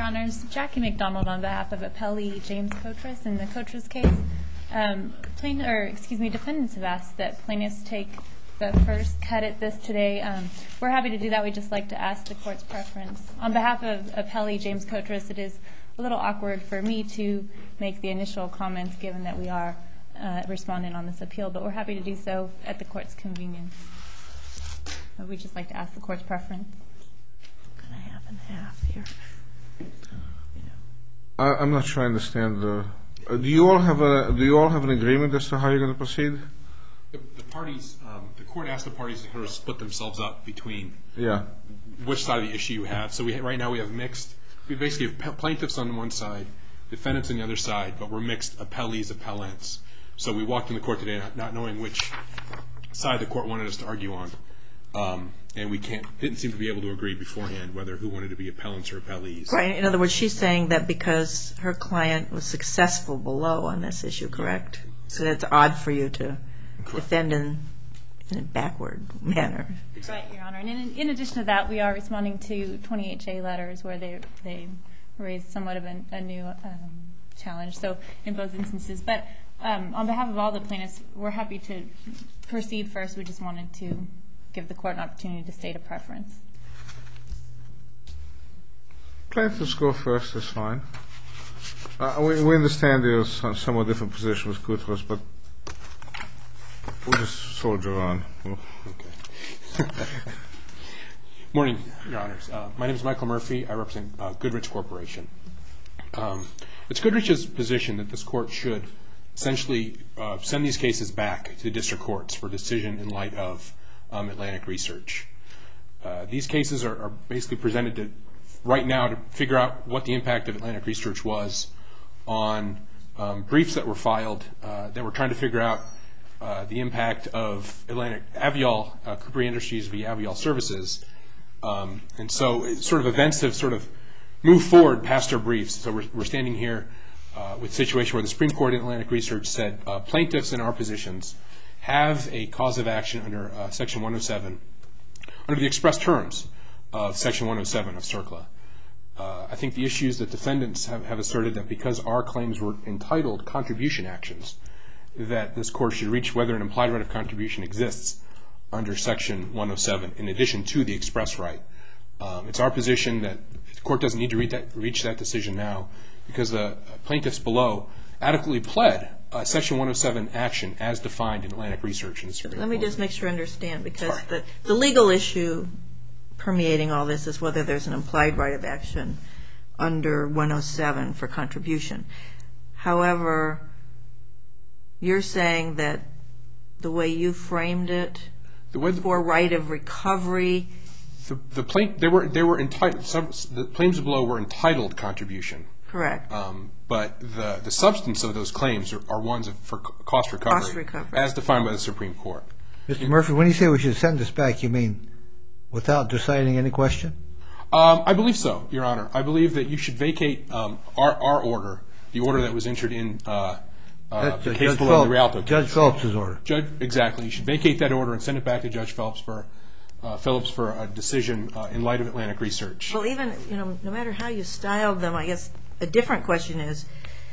Honors. Jackie McDonald on behalf of Appellee James Kotras in the Kotras case. Defendants have asked that plaintiffs take the first cut at this today. We're happy to do that. We'd just like to ask the court's preference. On behalf of Appellee James Kotras, it is a little awkward for me to make the initial comments given that we are responding on this appeal, but we're happy to do so at the court's convenience. We'd just like to ask the court's preference. I'm going to half and half here. I'm not sure I understand. Do you all have an agreement as to how you're going to proceed? The parties, the court asked the parties to kind of split themselves up between which side of the issue you have. So right now we have mixed. We basically have plaintiffs on one side, defendants on the other side, but we're mixed appellees, appellants. So we walked in the court today not knowing which side the court wanted us to argue on, and we didn't seem to be able to agree beforehand who wanted to be appellants or appellees. Right. In other words, she's saying that because her client was successful below on this issue, correct? So that's odd for you to defend in a backward manner. Right, Your Honor. And in addition to that, we are responding to 28J letters where they raised somewhat of a new challenge. So in both instances. But on behalf of all the plaintiffs, we're happy to proceed first. We just wanted to give the court an opportunity to state a preference. Plaintiffs go first, that's fine. We understand there's a somewhat different position with Kotras, but we'll just soldier on. Okay. Morning, Your Honors. My name is Michael Murphy. I represent Goodrich Corporation. It's Goodrich's position that this court should essentially send these cases back to the district courts for decision in light of Atlantic Research. These cases are basically presented right now to figure out what the impact of Atlantic Research was on briefs that were filed that were trying to figure out the impact of Atlantic Avial, Cooper Industries v. Avial Services. And so events have sort of moved forward past our briefs. So we're standing here with a situation where the Supreme Court in Atlantic Research said plaintiffs in our positions have a cause of action under Section 107, under the express terms of Section 107 of CERCLA. I think the issues that defendants have asserted that because our claims were entitled contribution actions, that this court should reach whether an implied right of contribution exists under Section 107 in addition to the express right. It's our position that the court doesn't need to reach that decision now because the plaintiffs below adequately pled Section 107 action as defined in Atlantic Research. Let me just make sure I understand, because the legal issue permeating all this is whether there's an implied right of action under 107 for contribution. However, you're saying that the way you framed it for right of recovery. The claims below were entitled contribution. Correct. But the substance of those claims are ones for cost recovery, as defined by the Supreme Court. Mr. Murphy, when you say we should send this back, you mean without deciding any question? I believe so, Your Honor. I believe that you should vacate our order, the order that was entered in the case below the Rialto case. Judge Phillips' order. Exactly. You should vacate that order and send it back to Judge Phillips for a decision in light of Atlantic Research. Well, even, no matter how you styled them, I guess a different question is,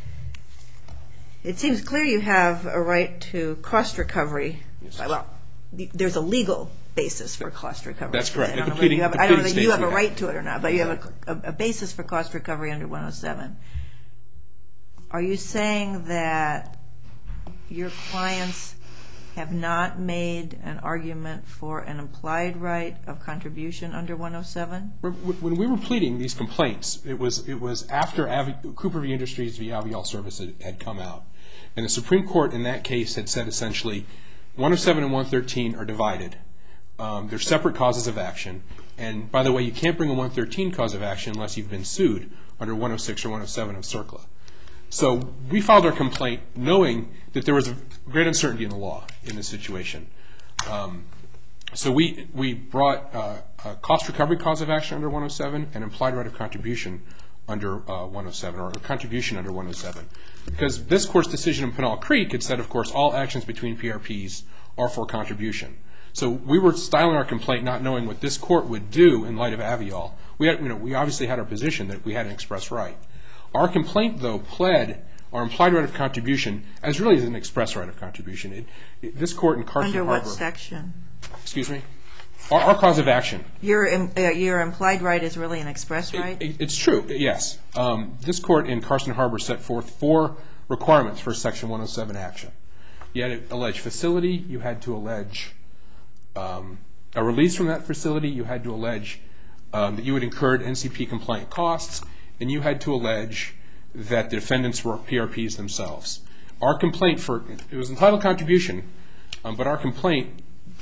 it seems clear you have a right to cost recovery. Yes. Well, there's a legal basis for cost recovery. That's correct. I don't know whether you have a right to it or not, but you have a basis for cost recovery under 107. Are you saying that your clients have not made an argument for an implied right of contribution under 107? When we were pleading these complaints, it was after Cooper v. Industries v. Avial Services had come out. And the Supreme Court in that case had said essentially 107 and 113 are divided. They're separate causes of action. And by the way, you can't bring a 113 cause of action unless you've been sued under 106 or 107 of CERCLA. So we filed our complaint knowing that there was a great uncertainty in the law in this situation. So we brought a cost recovery cause of action under 107 and implied right of contribution under 107, or a contribution under 107. Because this Court's decision in Pinal Creek had said, of course, all actions between PRPs are for contribution. So we were styling our complaint not knowing what this court would do in light of Avial. We obviously had our position that we had an express right. Our complaint, though, pled our implied right of contribution as really as an express right of contribution. This court in Carson Harbor. Under what section? Excuse me? Our cause of action. Your implied right is really an express right? It's true, yes. This court in Carson Harbor set forth 4 requirements for Section 107 action. You had to allege facility. You had to allege a release from that facility. You had to allege that you had incurred NCP compliant costs, and you had to allege that the defendants were PRPs themselves. Our complaint it was entitled contribution, but our complaint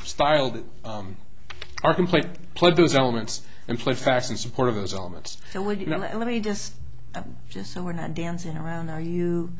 pled those elements and pled facts in support of those elements. So let me just so we're not dancing around, are you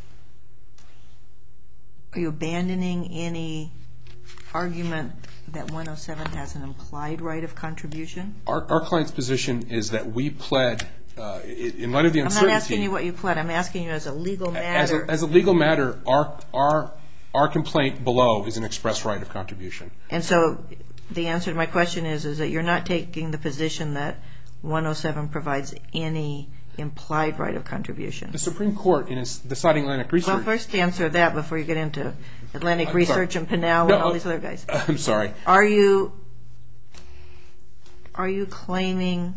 abandoning any argument that 107 has an implied right of contribution? Our client's position is that we pled, in light of the uncertainty. I'm not asking you what you pled. I'm asking you as a legal matter. As a legal matter, our complaint below is an express right of contribution. And so the answer to my question is that you're not taking the position that 107 provides any implied right of contribution. The Supreme Court, in its deciding Atlantic Research. Well, first answer that before you get into Atlantic Research and Pinnell and all these other guys. I'm sorry. Are you claiming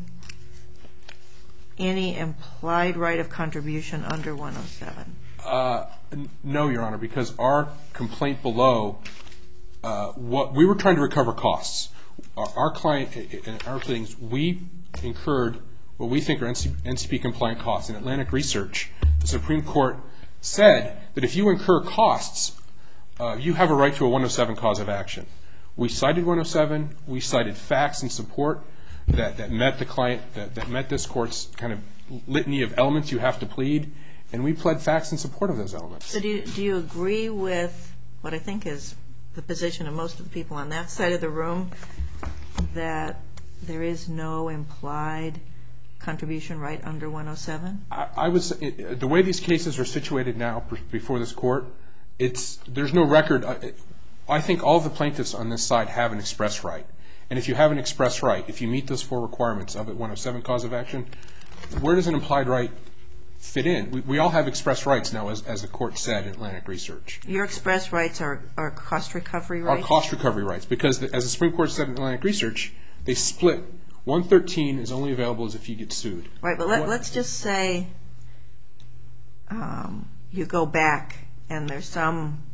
any implied right of contribution under 107? No, Your Honor, because our complaint below, what we were trying to recover costs. Our client, in our things, we incurred what we think are NCP compliant costs. In Atlantic Research, the Supreme Court said that if you incur costs, you have a right to a 107 cause of action. We cited 107. We cited facts in support that met the client, that met this court's kind of litany of elements you have to plead, and we pled facts in support of those elements. So do you agree with what I think is the position of most of the people on that side of the room, that there is no implied contribution right under 107? I would say the way these cases are situated now before this court, there's no record. I think all of the plaintiffs on this side have an express right. And if you have an express right, if you meet those 4 requirements of a 107 cause of action, where does an implied right fit in? We all have express rights now, as the court said in Atlantic Research. Your express rights are cost recovery rights? Are cost recovery rights, because as the Supreme Court said in Atlantic Research, they split. 113 is only available as if you get sued. Right, but let's just say you go back and there's some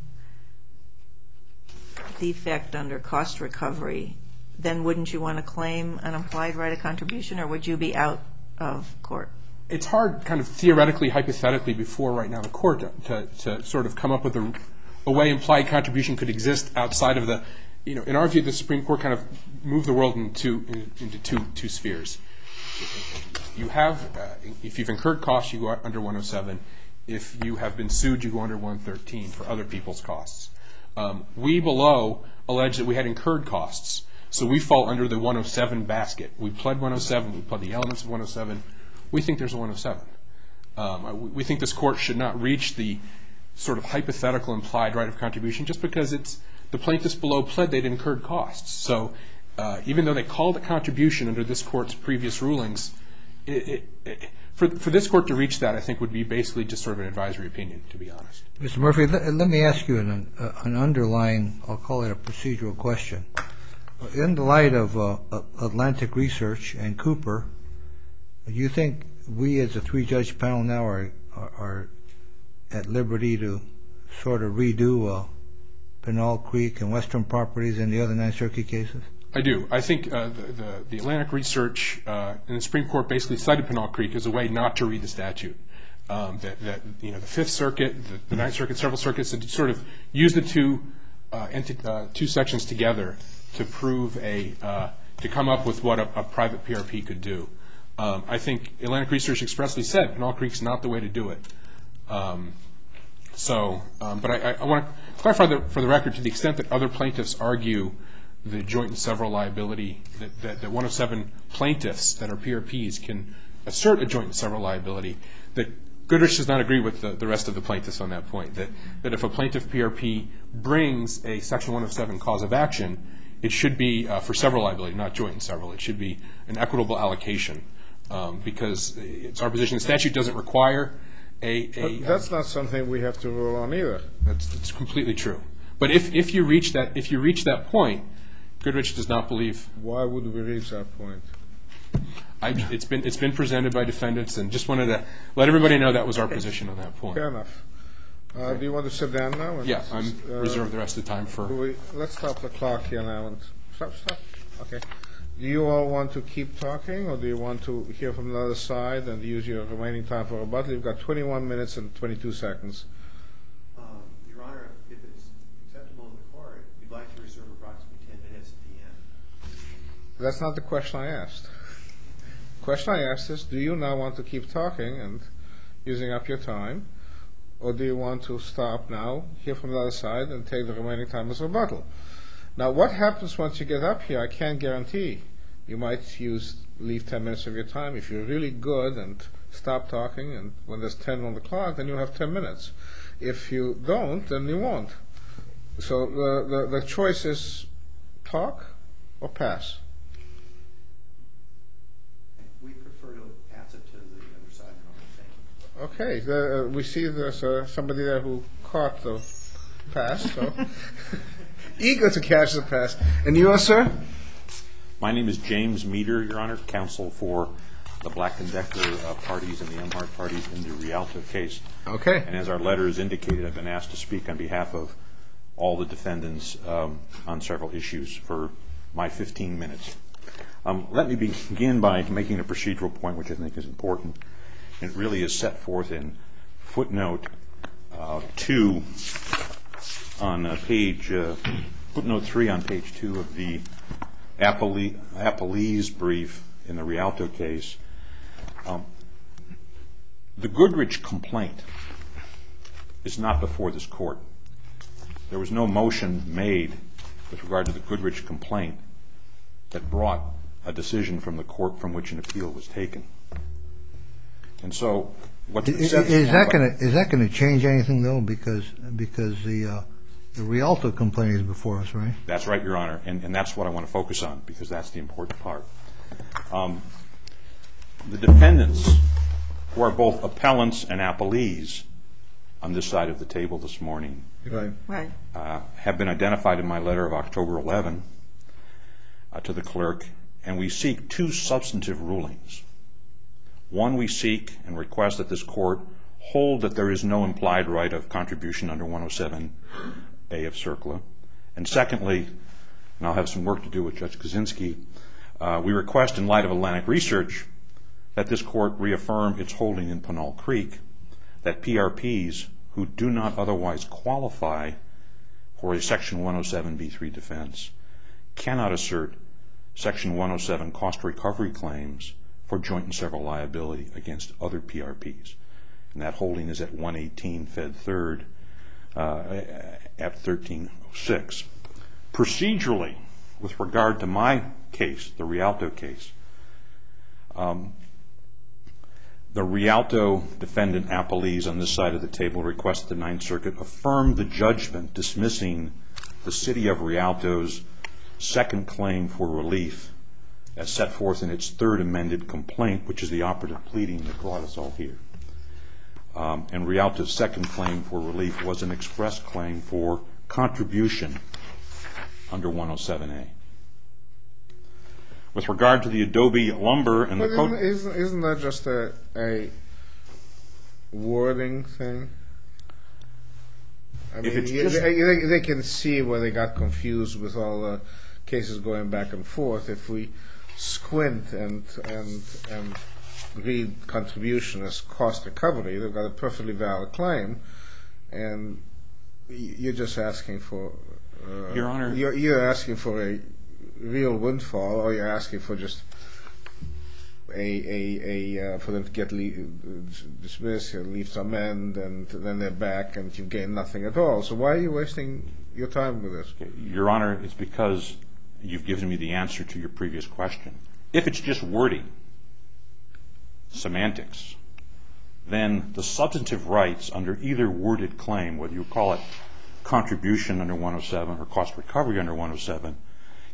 defect under cost recovery, then wouldn't you want to claim an implied right of contribution, or would you be out of court? It's hard kind of theoretically, hypothetically before right now the court to sort of come up with a way implied contribution could exist outside of the, in our view, the Supreme Court kind of moved the world into two spheres. You have, if you've incurred costs, you go under 107. If you have been sued, you go under 113 for other people's costs. We below allege that we had incurred costs, so we fall under the 107 basket. We pled 107. We pled the elements of 107. We think there's a 107. We think this court should not reach the sort of hypothetical implied right of contribution just because the plaintiffs below pled they'd incurred costs. So even though they called it contribution under this court's previous rulings, for this court to reach that, I think would be basically just sort of an advisory opinion, to be honest. Mr. Murphy, let me ask you an underlying, I'll call it a procedural question. In the light of Atlantic Research and Cooper, do you think we as a 3-judge panel now are at liberty to sort of redo Pinal Creek and Western Properties and the other Ninth Circuit cases? I do. I think the Atlantic Research and the Supreme Court basically cited Pinal Creek as a way not to read the statute. The Fifth Circuit, the Ninth Circuit, several circuits had sort of used the two sections together to prove to come up with what a private PRP could do. I think Atlantic Research expressly said Pinal Creek's not the way to do it. But I want to clarify for the record, to the extent that other plaintiffs argue the joint and several liability, that 107 plaintiffs that are PRPs can assert a joint and several liability, that Goodrich does not agree with the rest of the plaintiffs on that point, that if a plaintiff PRP brings a Section 107 cause of action, it should be for several liability, not joint and several. It should be an equitable allocation because it's our position. The statute doesn't require But that's not something we have to rule on either. That's completely true. But if you reach that point, Goodrich does not believe. Why would we reach that point? It's been presented by defendants, and just wanted to let everybody know that was our position on that point. Fair enough. Do you want to sit down now? Yeah, I'm reserved the rest of the time for. Let's stop the clock here now. Stop. Okay. Do you all want to keep talking, or do you want to hear from the other side and use your remaining time for rebuttal? You've got 21 minutes and 22 seconds. Your Honor, if it's acceptable to the court, we'd like to reserve approximately 10 minutes at the end. That's not the question I asked. The question I asked is, do you now want to keep talking and using up your time, or do you want to stop now, hear from the other side, and take the remaining time as rebuttal? Now, what happens once you get up here, I can't guarantee. You might leave 10 minutes of your time. If you're really good and stop talking, and when there's 10 on the clock, then you'll have 10 minutes. If you don't, then you won't. So the choice is talk or pass. We prefer to pass it to the other side. Thank you. Okay. We see there's somebody there who caught the pass, so eager to catch the pass. And you are, sir? My name is James Meter, Your Honor, counsel for the Black & Decker parties and the Emhart parties in the Rialto case. Okay. And as our letter has indicated, I've been asked to speak on behalf of all the defendants on several issues for my 15 minutes. Let me begin by making a procedural point, which I think is important. It really is set forth in footnote 2 on footnote 3 on page 2 of the Appellee's brief in the Rialto case. The Goodrich complaint is not before this court. There was no motion made with regard to the Goodrich complaint that brought a decision from the court from which an appeal was taken. And so, is that going to change anything though? Because the Rialto complaint is before us, right? That's right, Your Honor, and that's what I want to focus on because that's the important part. The defendants, who are both appellants and appellees on this side of the table this morning, Right. have been identified in my letter of October 11 to the clerk, and we seek two substantive rulings. One, we seek and request that this court hold that there is no implied right of contribution under 107A of CERCLA. And secondly, and I'll have some work to do with Judge Kaczynski, we request in light of Atlantic Research that this court reaffirm its holding in Pinal Creek that PRPs who do not otherwise qualify for a Section 107B3 defense cannot assert Section 107 cost recovery claims for joint and several liability against other PRPs. And that holding is at 118 Fed 3rd at 1306. Procedurally, with regard to my case, the Rialto case, the Rialto defendant appellees on this side of the table request the Ninth Circuit affirm the judgment dismissing the City of Rialto's second claim for relief as set forth in its third amended complaint, which is the operative pleading that brought us all here. And Rialto's second claim for relief was an express claim for contribution under 107A. With regard to the Adobe lumber and the code... Isn't that just a wording thing? I mean, they can see where they got confused with all the cases going back and forth. If we squint and read contribution as cost recovery, they've got a perfectly valid claim, and you're just asking for... Your Honor... You're asking for a real windfall, or you're asking for just for them to get dismissed, leave to amend, and then they're back and you gain nothing at all. So why are you wasting your time with this? Your Honor, it's because you've given me the answer to your previous question. If it's just wording, semantics, then the substantive rights under either worded claim, whether you call it contribution under 107 or cost recovery under 107,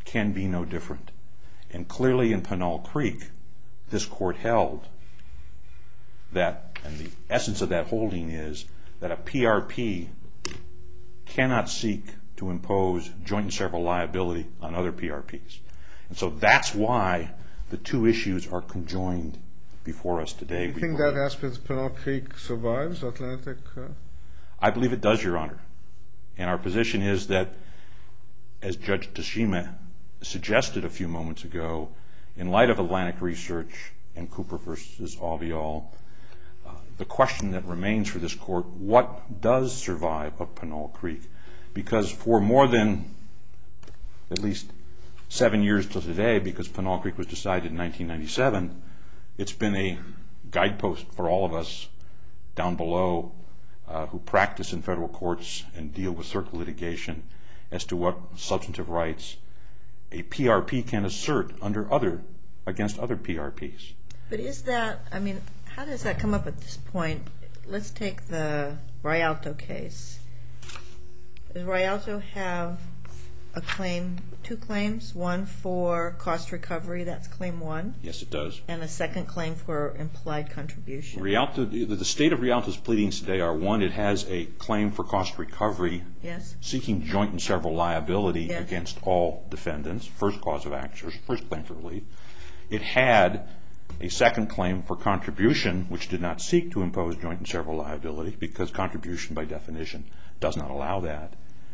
can be no different. And clearly in Pinal Creek, this court held that, and the essence of that holding is that a PRP cannot seek to impose joint and several liability on other PRPs. And so that's why the two issues are conjoined before us today. Do you think that aspect of Pinal Creek survives Atlantic? I believe it does, Your Honor. And our position is that, as Judge Tashima suggested a few moments ago, in light of Atlantic Research and Cooper versus Alveol, the question that remains for this court, what does survive of Pinal Creek? Because for more than at least 7 years till today, because Pinal Creek was decided in 1997, it's been a guidepost for all of us down below who practice in federal courts and deal with circuit litigation as to what substantive rights a PRP can assert against other PRPs. But is that, I mean, how does that come up at this point? Let's take the Rialto case. Does Rialto have a claim, two claims, one for cost recovery, that's claim one? Yes, it does. And a second claim for implied contribution? Rialto, the state of Rialto's pleadings today are, one, it has a claim for cost recovery, yes, seeking joint and several liability yes, against all defendants, first cause of action, first claim for relief. It had a second claim for contribution, which did not seek to impose joint and several liability, because contribution by definition does not allow that.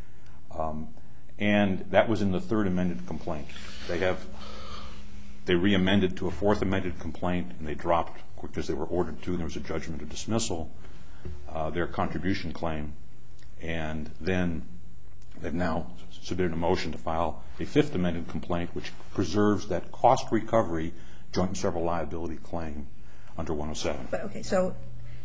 And that was in the third amended complaint. They re-amended to a fourth amended complaint, and they dropped, because they were ordered to, and there was a judgment of dismissal, their contribution claim. And then they've now submitted a motion to file a fifth amended complaint, which preserves that cost recovery joint and several liability claim under 107. But, okay, so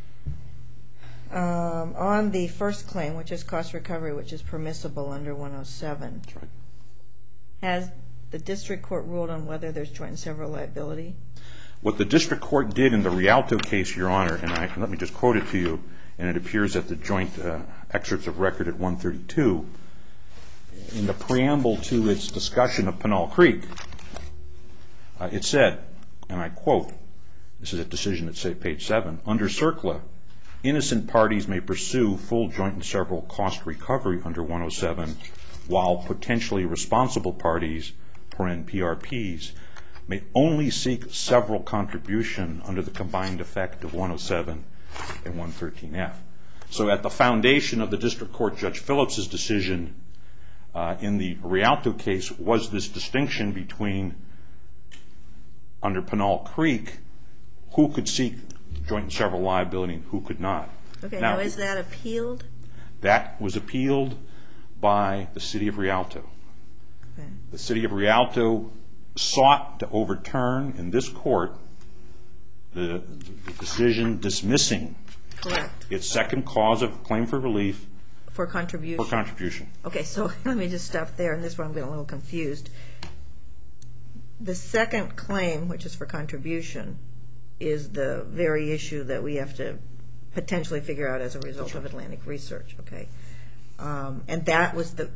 on the first claim, which is cost recovery, which is permissible under 107, That's right. has the district court ruled on whether there's joint and several liability? What the district court did in the Rialto case, Your Honor, and let me just quote it to you, and it appears at the joint excerpts of record at 132, in the preamble to its discussion of Pinal Creek, it said, and I quote, this is a decision at page 7, under CERCLA, innocent parties may pursue full joint and several cost recovery under 107, while potentially responsible parties, PRPs, may only seek several contribution under the combined effect of 107 and 113F. So at the foundation of the district court, Judge Phillips' decision in the Rialto case was this distinction between, under Pinal Creek, who could seek joint and several liability and who could not. Okay, now is that appealed? That was appealed by the city of Rialto. Okay. The city of Rialto sought to overturn in this court the decision dismissing its second cause of claim for relief for contribution. Okay, so let me just stop there, and this is where I'm getting a little confused. The second claim, which is for contribution, is the very issue that we have to potentially figure out as a result of Atlantic Research, okay? And that was the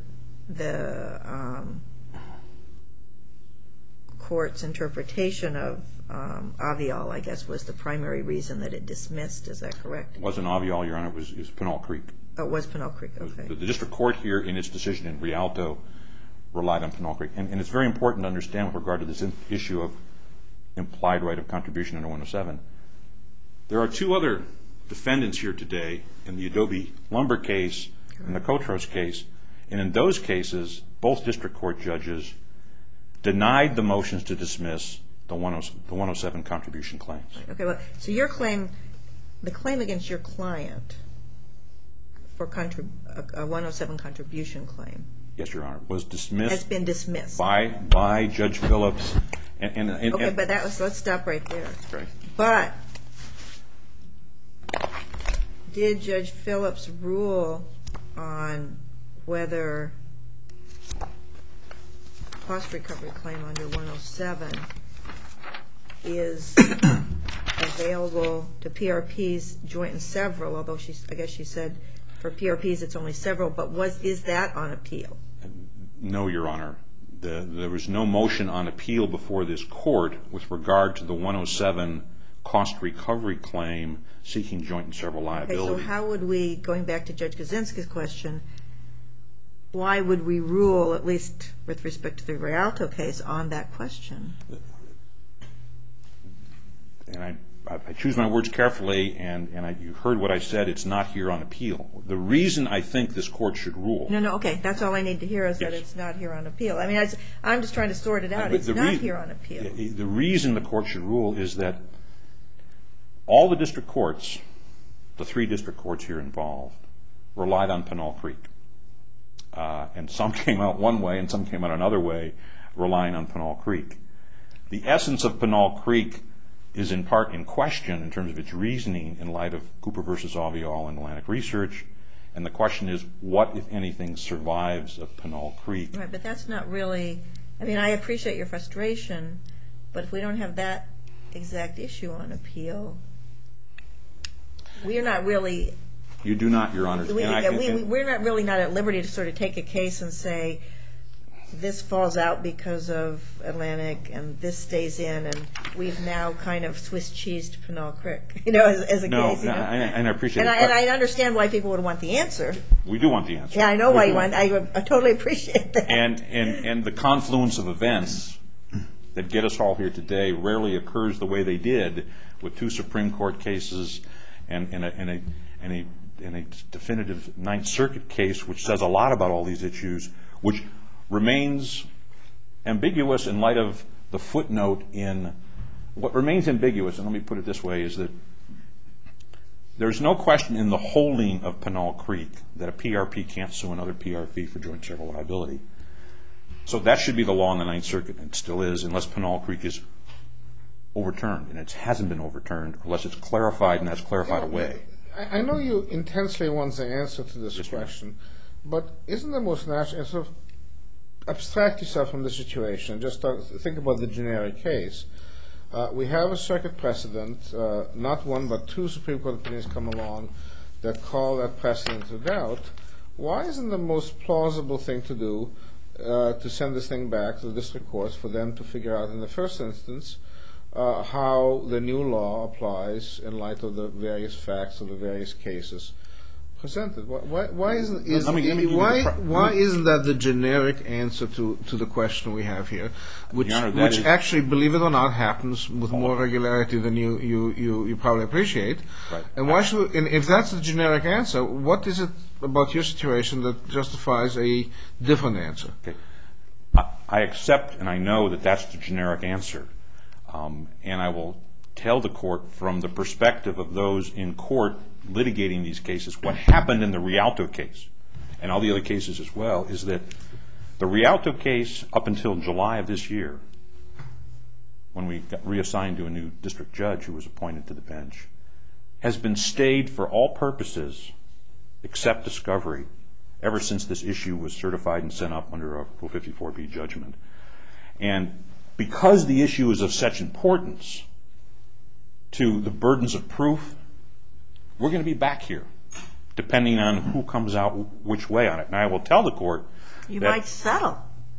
court's interpretation of Alveol, I guess, was the primary reason that it dismissed. Is that correct? It wasn't Alveol, Your Honor. It was Pinal Creek. Oh, it was Pinal Creek, okay. The district court here, in its decision in Rialto, relied on Pinal Creek. And it's very important to understand with regard to this issue of implied right of contribution under 107. There are two other defendants here today in the Adobe Lumber case and the Cotros case. And in those cases, both district court judges denied the motions to dismiss the 107 contribution claims. Okay, well, so your claim, the claim against your client for a 107 contribution claim, yes, Your Honor, was dismissed. Has been dismissed by Judge Phillips. Okay, but that was, let's stop right there. Right. But did Judge Phillips rule on whether cost recovery claim under 107 is available to PRPs joint and several, although I guess she said for PRPs it's only several, but is that on appeal? No, Your Honor. There was no motion on appeal before this court with regard to the 107 cost recovery claim seeking joint and several liability. Okay, so how would we, going back to Judge Kaczynski's question, why would we rule, at least with respect to the Rialto case, on that question? And I choose my words carefully, and you heard what I said. It's not here on appeal. The reason I think this court should rule. No, okay. That's all I need to hear is that it's not here on appeal. I mean, I'm just trying to sort it out. It's not here on appeal. The reason the court should rule is that all the district courts, the 3 district courts here involved, relied on Pinal Creek. And some came out one way and some came out another way, relying on Pinal Creek. The essence of Pinal Creek is in part in question in terms of its reasoning in light of Cooper versus Avial and Atlantic Research. And the question is, what, if anything, survives of Pinal Creek? Right, but that's not really, I mean, I appreciate your frustration, but if we don't have that exact issue on appeal, we are not really... You do not, Your Honor. We're not really not at liberty to sort of take a case and say, this falls out because of Atlantic and this stays in, and we've now kind of Swiss cheesed Pinal Creek, as a case. No, and I appreciate it. And I understand why people would want the answer. We do want the answer. Yeah, I know why you want. I totally appreciate that. And the confluence of events that get us all here today rarely occurs the way they did with 2 Supreme Court cases and a definitive Ninth Circuit case, which says a lot about all these issues, which remains ambiguous in light of the footnote in what remains ambiguous, and let me put it this way, is that there's no question in the holding of Pinal Creek that a PRP can't sue another PRP for joint and several liability. So that should be the law in the Ninth Circuit, and it still is, unless Pinal Creek is overturned, and it hasn't been overturned, unless it's clarified, and that's clarified away. I know you intensely want the answer to this question, but isn't the most natural, sort of abstract yourself from the situation, just think about the generic case. We have a circuit precedent, not 1 but 2 Supreme Court opinions come along that call that precedent to doubt. Why isn't the most plausible thing to do to send this thing back to the district courts for them to figure out in the first instance how the new law applies in light of the various facts of the various cases presented? Why isn't that the generic answer to the question we have here, which actually, believe it or not, happens with more regularity than you probably appreciate? Right. And why should? And if that's the generic answer, what is it about your situation that justifies a different answer? Okay. I accept and I know that that's the generic answer, and I will tell the court from the perspective of those in court litigating these cases, what happened in the Rialto case and all the other cases as well is that the Rialto case up until July of this year, when we got reassigned to a new district judge who was appointed to the bench, has been stayed for all purposes except discovery ever since this issue was certified and sent up under a Rule 54B judgment. And because the issue is of such importance to the burdens of proof, we're going to be back here, depending on who comes out which way on it. And I will tell the court you might settle.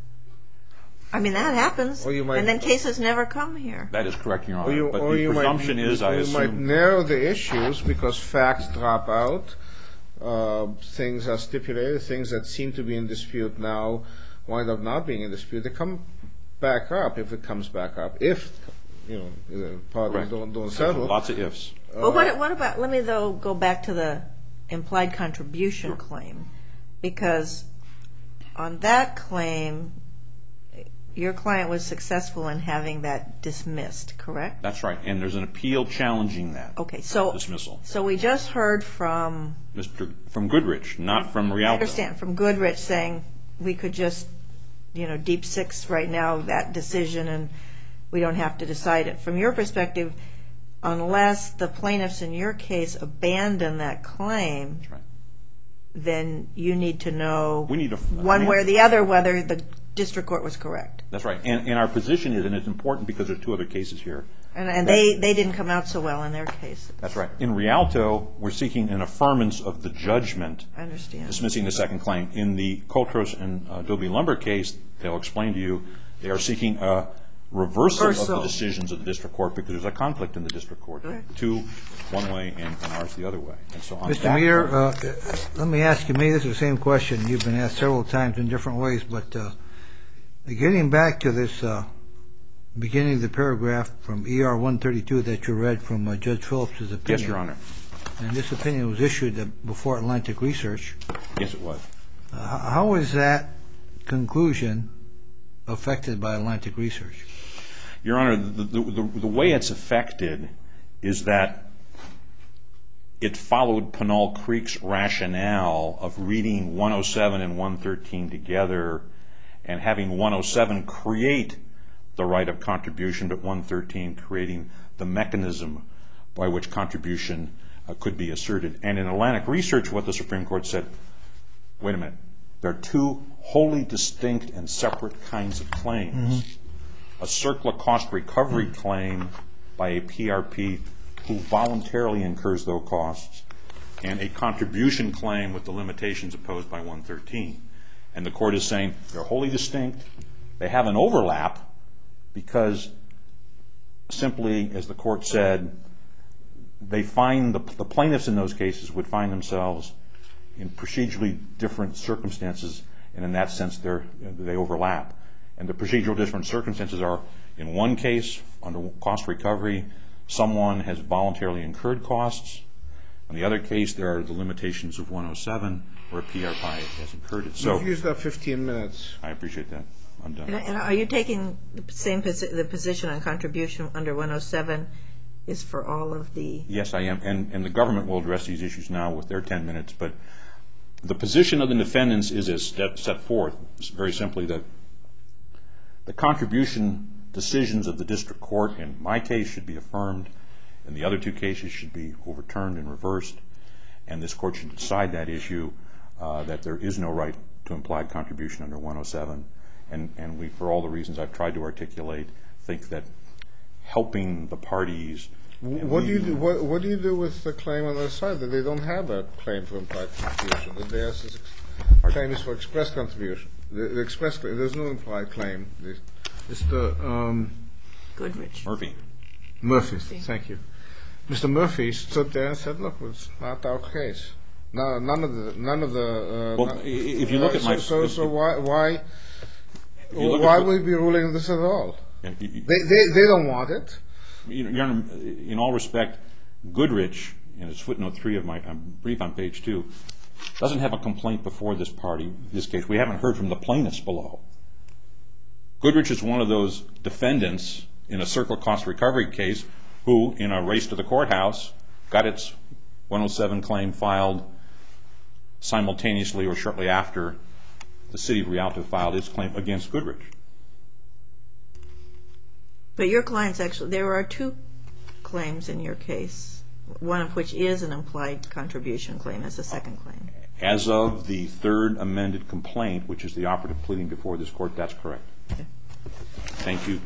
I mean, that happens, and then cases never come here. That is correct, Your Honor. But the presumption is, I assume... You might narrow the issues because facts drop out, things are stipulated, things that seem to be in dispute now wind up not being in dispute. They come back up if it comes back up. If, the parties don't settle. Lots of ifs. But what about, let me though go back to the implied contribution claim, because on that claim, your client was successful in having that dismissed, correct? That's right, and there's an appeal challenging that dismissal. So we just heard from... From Goodrich, not from Rialto. I understand, from Goodrich saying we could just, deep six right now that decision and we don't have to decide it. From your perspective, unless the plaintiffs in your case abandon that claim, that's right, then you need to know one way or the other whether the district court was correct. That's right. And our position is, and it's important because there's 2 other cases here, And they didn't come out so well in their case. That's right. In Rialto, we're seeking an affirmance of the judgment. I understand. Dismissing the second claim. In the Coltros and Adobe Lumber case, they'll explain to you, they are seeking a reversal of the decisions of the district court because there's a conflict in the district court. Right. Two one way and ours the other way. And so on Mr. Meador, let me ask you, maybe this is the same question. You've been asked several times in different ways, but getting back to this beginning of the paragraph from ER 132 that you read from Judge Phillips' opinion. Yes, Your Honor. And this opinion was issued before Atlantic Research. Yes, it was. How is that conclusion affected by Atlantic Research? Your Honor, the way it's affected is that it followed Pinal Creek's rationale of reading 107 and 113 together and having 107 create the right of contribution, but 113 creating the mechanism by which contribution could be asserted. And in Atlantic Research, what the Supreme Court said, wait a minute, there are two wholly distinct and separate kinds of claims. A CERCLA cost recovery claim by a PRP who voluntarily incurs those costs, and a contribution claim with the limitations imposed by 113. And the court is saying they're wholly distinct. They have an overlap because simply, as the court said, they find the plaintiffs in those cases would find themselves in procedurally different circumstances, and in that sense they overlap. And the procedural different circumstances are, in one case, under cost recovery, someone has voluntarily incurred costs. In the other case, there are the limitations of 107 where a PRP has incurred it. You've used up 15 minutes. I appreciate that. I'm done. And are you taking the position on contribution under 107 is for all of the... Yes, I am. And the government will address these issues now with their 10 minutes. But the position of the defendants is as set forth, very simply, that the contribution decisions of the district court, in my case, should be affirmed, and the other two cases should be overturned and reversed. And this court should decide that issue, that there is no right to implied contribution under 107. And we, for all the reasons I've tried to articulate, think that helping the parties... What do you do with the claim on the other side, that they don't have a claim for implied contribution, that their claim is for express contribution? The express claim, there's no implied claim. Mr. Goodrich. Murphy, thank you. Mr. Murphy stood there and said, look, it's not our case. None of the... Well, if you look at my... So why would we be ruling this at all? They don't want it. Your Honor, in all respect, Goodrich, in his footnote 3 of my brief on page 2, doesn't have a complaint before this case. We haven't heard from the plaintiffs below. Goodrich is one of those defendants in a CERCLA cost recovery case who, in a race to the courthouse, got its 107 claim filed simultaneously or shortly after the city of Rialto filed its claim against Goodrich. But your clients actually, there are two claims in your case, one of which is an implied contribution claim as a second claim. As of the third amended complaint, which is the operative pleading before this court, that's correct. Okay. Thank you.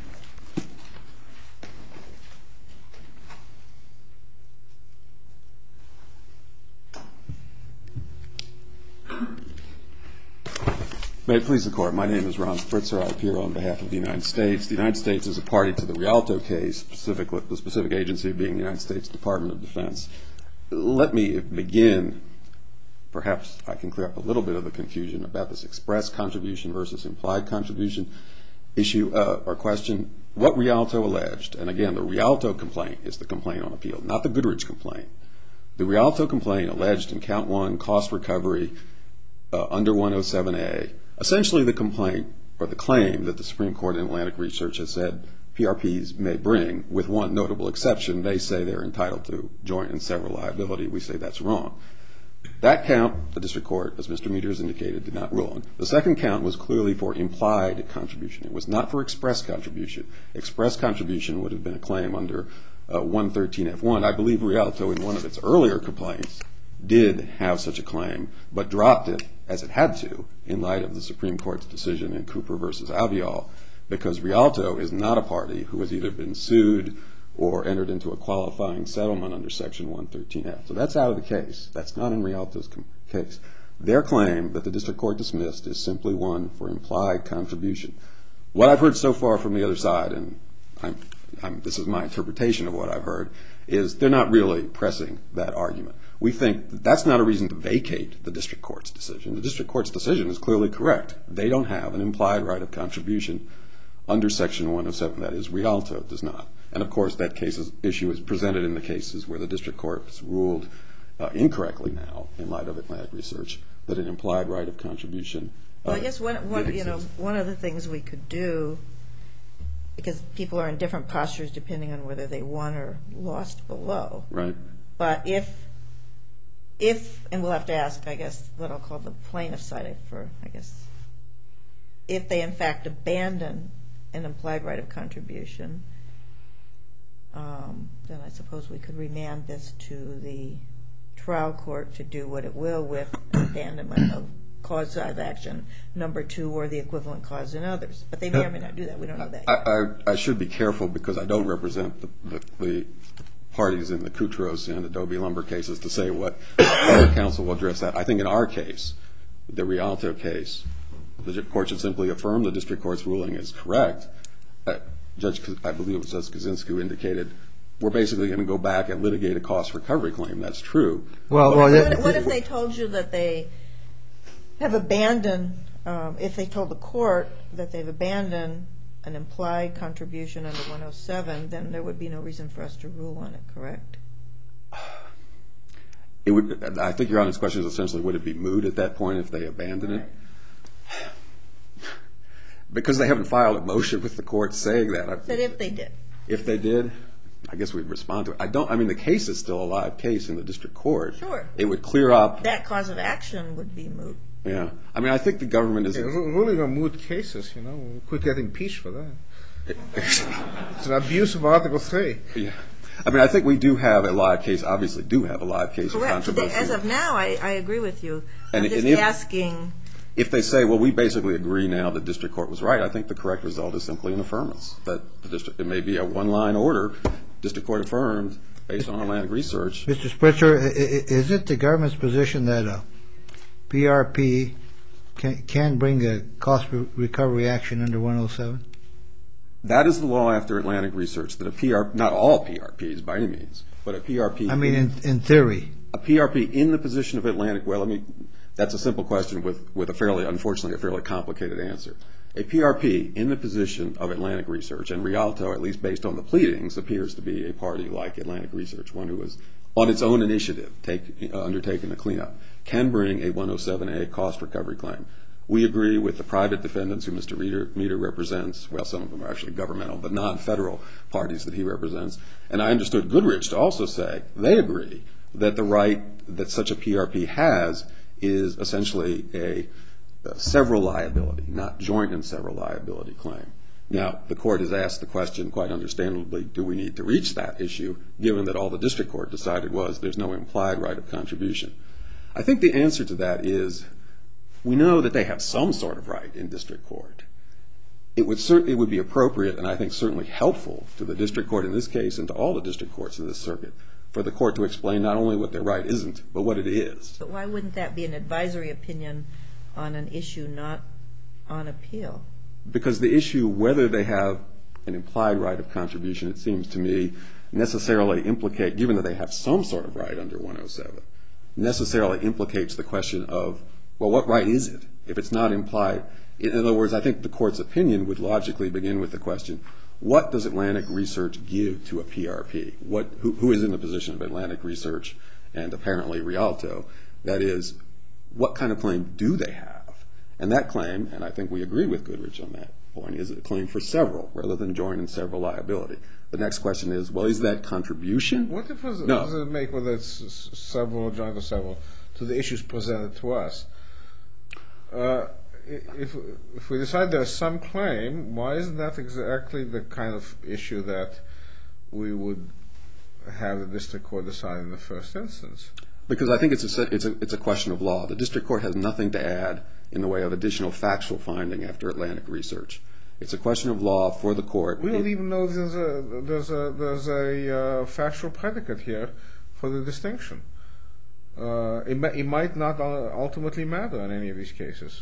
May it please the Court. My name is Ron Spritzer. I appear on behalf of the United States. The United States is a party to the Rialto case, the specific agency being the United States Department of Defense. Let me begin. Perhaps I can clear up a little bit of the confusion about this express contribution versus implied contribution issue or question. What Rialto alleged, and again, the Rialto complaint is the complaint on appeal, not the Goodrich complaint. The Rialto complaint alleged in count 1 cost recovery under 107A, essentially the complaint or the claim that the Supreme Court in Atlantic Research has said PRPs may bring, with one notable exception. They say they're entitled to joint and several liability. We say that's wrong. That count, the district court, as Mr. Meador has indicated, did not rule on. The second count was clearly for implied contribution. It was not for express contribution. Express contribution would have been a claim under 113F1. I believe Rialto, in one of its earlier complaints, did have such a claim, but dropped it, as it had to, in light of the Supreme Court's decision in Cooper v. Avial, because Rialto is not a party who has either been sued or entered into a qualifying settlement under Section 113F. So that's out of the case. That's not in Rialto's case. Their claim that the district court dismissed is simply one for implied contribution. What I've heard so far from the other side, and this is my interpretation of what I've heard, is they're not really pressing that argument. We think that's not a reason to vacate the district court's decision. The district court's decision is clearly correct. They don't have an implied right of contribution under Section 107. That is, Rialto does not. And, of course, that issue is presented in the cases where the district court has ruled incorrectly now, in light of Atlantic Research, that an implied right of contribution. Well, I guess one of the things we could do, because people are in different postures depending on whether they won or lost below. Right. But if, and we'll have to ask, I guess, what I'll call the plaintiff side for, I guess, if they in fact abandon an implied right of contribution, then I suppose we could remand this to the trial court to do what it will with abandonment of cause of action number 2 or the equivalent cause in others. But they may or may not do that. We don't know that yet. I should be careful because I don't represent the parties in the Koutros and Adobe Lumber cases to say what other counsel will address that. I think in our case, the Rialto case, the court should simply affirm the district court's ruling is correct. I believe it was Judge Kaczynski who indicated we're basically going to go back and litigate a cost recovery claim. That's true. Well, what if they told you that they have abandoned, if they told the court that they've abandoned an implied contribution under 107, then there would be no reason for us to rule on it, correct? I think Your Honor's question is essentially would it be moot at that point if they abandon it? Because they haven't filed a motion with the court saying that. But if they did. If they did, I guess we'd respond to it. I mean, the case is still a live case in the district court. Sure. It would clear up. That cause of action would be moot. Yeah. I mean, I think the government is. Ruling on moot cases, we could get impeached for that. It's an abuse of Article 3. Yeah. I mean, I think we do have a live case, obviously do have a live case of correct. controversy. As of now, I agree with you. I'm just asking. If they say, well, we basically agree now the district court was right, I think the correct result is simply an affirmance. That it may be a one-line order, district court affirmed, based on Atlantic Research. Mr. Spritzer, is it the government's position that a PRP can bring a cost recovery action under 107? That is the law after Atlantic Research, that a PRP, not all PRPs by any means, but a PRP. I mean, in theory. A PRP in the position of Atlantic, well, that's a simple question with unfortunately, a fairly complicated answer. A PRP in the position of Atlantic Research, and Rialto, at least based on the pleadings, appears to be a party like Atlantic Research, one who is on its own initiative undertaking a cleanup, can bring a 107A cost recovery claim. We agree with the private defendants who Mr. Meader represents. Well, some of them are actually governmental, but non-federal parties that he represents. And I understood Goodrich to also say they agree that the right that such a PRP has is essentially a several liability, not joint and several liability claim. Now, the court has asked the question, quite understandably, do we need to reach that issue, given that all the district court decided was there's no implied right of contribution? I think the answer to that is we know that they have some sort of right in district court. It would be appropriate, and I think certainly helpful to the district court in this case and to all the district courts in this circuit, for the court to explain not only what their right isn't, but what it is. But why wouldn't that be an advisory opinion on an issue not on appeal? Because the issue, whether they have an implied right of contribution, it seems to me, necessarily implicate, given that they have some sort of right under 107, necessarily implicates the question of, well, what right is it? If it's not implied, in other words, I think the court's opinion would logically begin with the question, what does Atlantic Research give to a PRP? Who is in the position of Atlantic Research and apparently Rialto? That is, what kind of claim do they have? And that claim, and I think we agree with Goodrich on that point, is a claim for several rather than joint and several liability. The next question is, well, is that contribution? What difference does it make whether it's several or joint or several to the issues presented to us? If we decide there's some claim, why isn't that exactly the kind of issue that we would have the district court decide in the first instance? Because I think it's a question of law. The district court has nothing to add in the way of additional factual finding after Atlantic Research. It's a question of law for the court. We don't even know there's a factual predicate here for the distinction. It might not ultimately matter in any of these cases.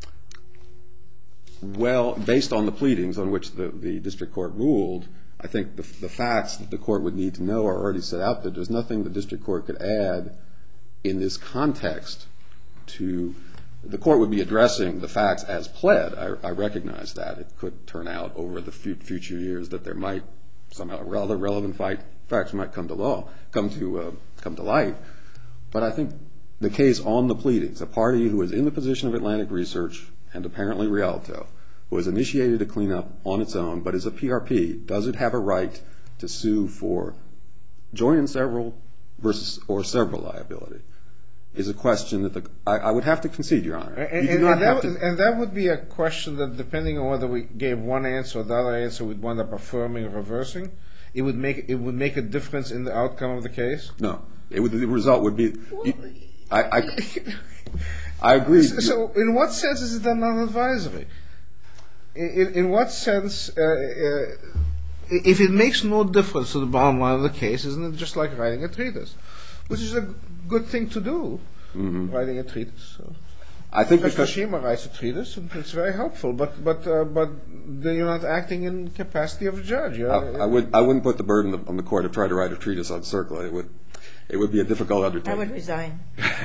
Well, based on the pleadings on which the district court ruled, I think the facts that the court would need to know are already set out there. There's nothing the district court could add in this context to the court would be addressing the facts as pled. I recognize that. It could turn out over the future years that there might somehow rather relevant facts might come to light. But I think the case on the pleadings, a party who is in the position of Atlantic Research and apparently Rialto, who has initiated a cleanup on its own but is a PRP, does it have a right to sue for joint and several or several liability? Is a question that I would have to concede, Your Honor. And that would be a question that, depending on whether we gave one answer or the other answer, we'd wind up affirming or reversing. It would make a difference in the outcome of the case. No, the result would be. I agree. So, in what sense is it then non-advisory? In what sense, if it makes no difference to the bottom line of the case, isn't it just like writing a treatise? Which is a good thing to do, writing a treatise. I think because Kashima writes a treatise, and it's very helpful. But then you're not acting in capacity of a judge. I wouldn't put the burden on the court to try to write a treatise on CERCLA. It would be a difficult undertaking. I would resign.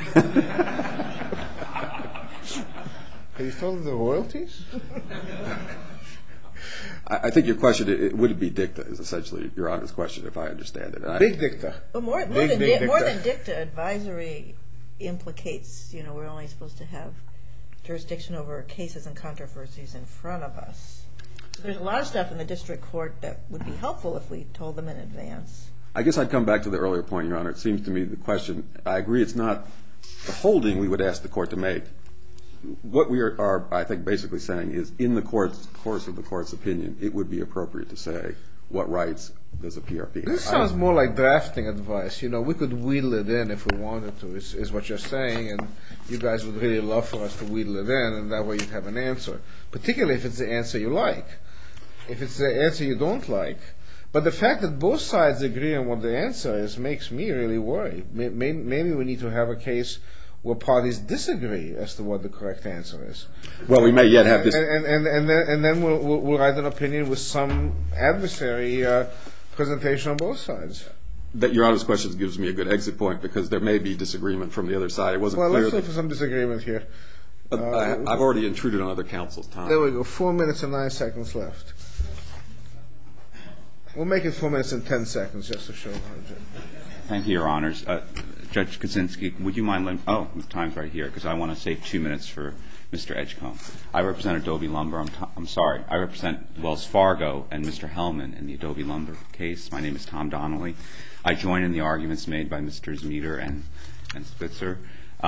Have you told them the royalties? I think your question, would it be dicta, is essentially Your Honor's question, if I understand it. Big dicta. But more than dicta, advisory implicates, we're only supposed to have jurisdiction over cases and controversies in front of us. So there's a lot of stuff in the district court that would be helpful if we told them in advance. I guess I'd come back to the earlier point, Your Honor. It seems to me the question, I agree it's not the holding we would ask the court to make. What we are, I think, basically saying is in the course of the court's opinion, it would be appropriate to say what rights does a PRP have. This sounds more like drafting advice. We could wheedle it in if we wanted to, is what you're saying, and you guys would really love for us to wheedle it in, and that way you'd have an answer, particularly if it's the answer you like. If it's the answer you don't like. But the fact that both sides agree on what the answer is makes me really worry. Maybe we need to have a case where parties disagree as to what the correct answer is. Well, we may yet have this. And then we'll write an opinion with some adversary presentation on both sides. That Your Honor's question gives me a good exit point because there may be disagreement from the other side. It wasn't clear. Well, let's look for some disagreement here. I've already intruded on other counsel's time. There we go. 4 minutes and 9 seconds left. We'll make it 4 minutes and 10 seconds just to show. Thank you, Your Honors. Judge Kaczynski, would you mind the time's right here because I want to save 2 minutes for Mr. Edgecombe. I represent Adobe Lumber. I represent Wells Fargo and Mr. Hellman in the Adobe Lumber case. My name is Tom Donnelly. I join in the arguments made by Mr. Zmider and Spitzer.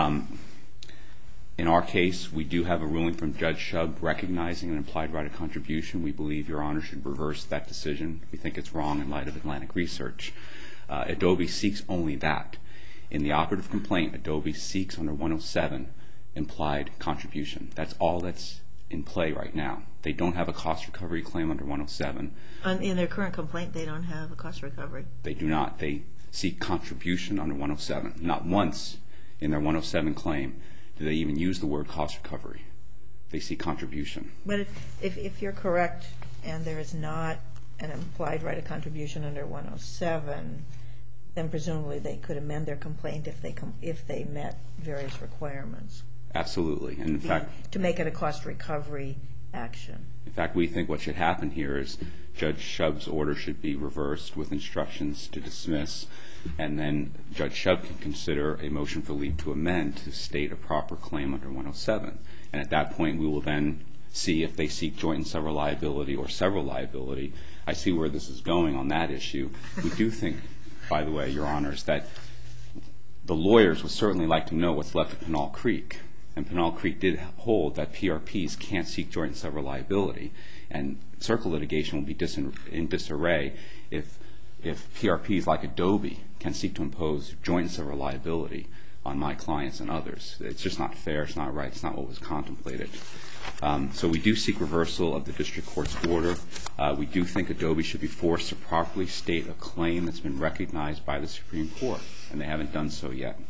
In our case, we do have a ruling from Judge Shub recognizing an implied right of contribution. We believe Your Honor should reverse that decision. We think it's wrong in light of Atlantic Research. Adobe seeks only that. In the operative complaint, Adobe seeks under 107 implied contribution. That's all that's in play right now. They don't have a cost recovery claim under 107. In their current complaint, they don't have a cost recovery? They do not. They seek contribution under 107. Not once in their 107 claim do they even use the word cost recovery. They seek contribution. But if you're correct and there is not an implied right of contribution under 107, then presumably they could amend their complaint if they met various requirements. Absolutely. And in fact, to make it a cost recovery action. In fact, we think what should happen here is Judge Shub's order should be reversed with instructions to dismiss, and then Judge Shub can consider a motion for leave to amend to state a proper claim under 107. And at that point, we will then see if they seek joint and several liability or several liability. I see where this is going on that issue. We do think, by the way, Your Honors, that the lawyers would certainly like to know what's left of Pinal Creek. And Pinal Creek did hold that PRPs can't seek joint and several liability. And circle litigation will be in disarray if PRPs like Adobe can seek to impose joint and several liability on my clients and others. It's just not fair. It's not right. It's not what was contemplated. So we do seek reversal of the district court's order. We do think Adobe should be forced to properly state a claim that's been recognized by the Supreme Court, and they haven't done so yet.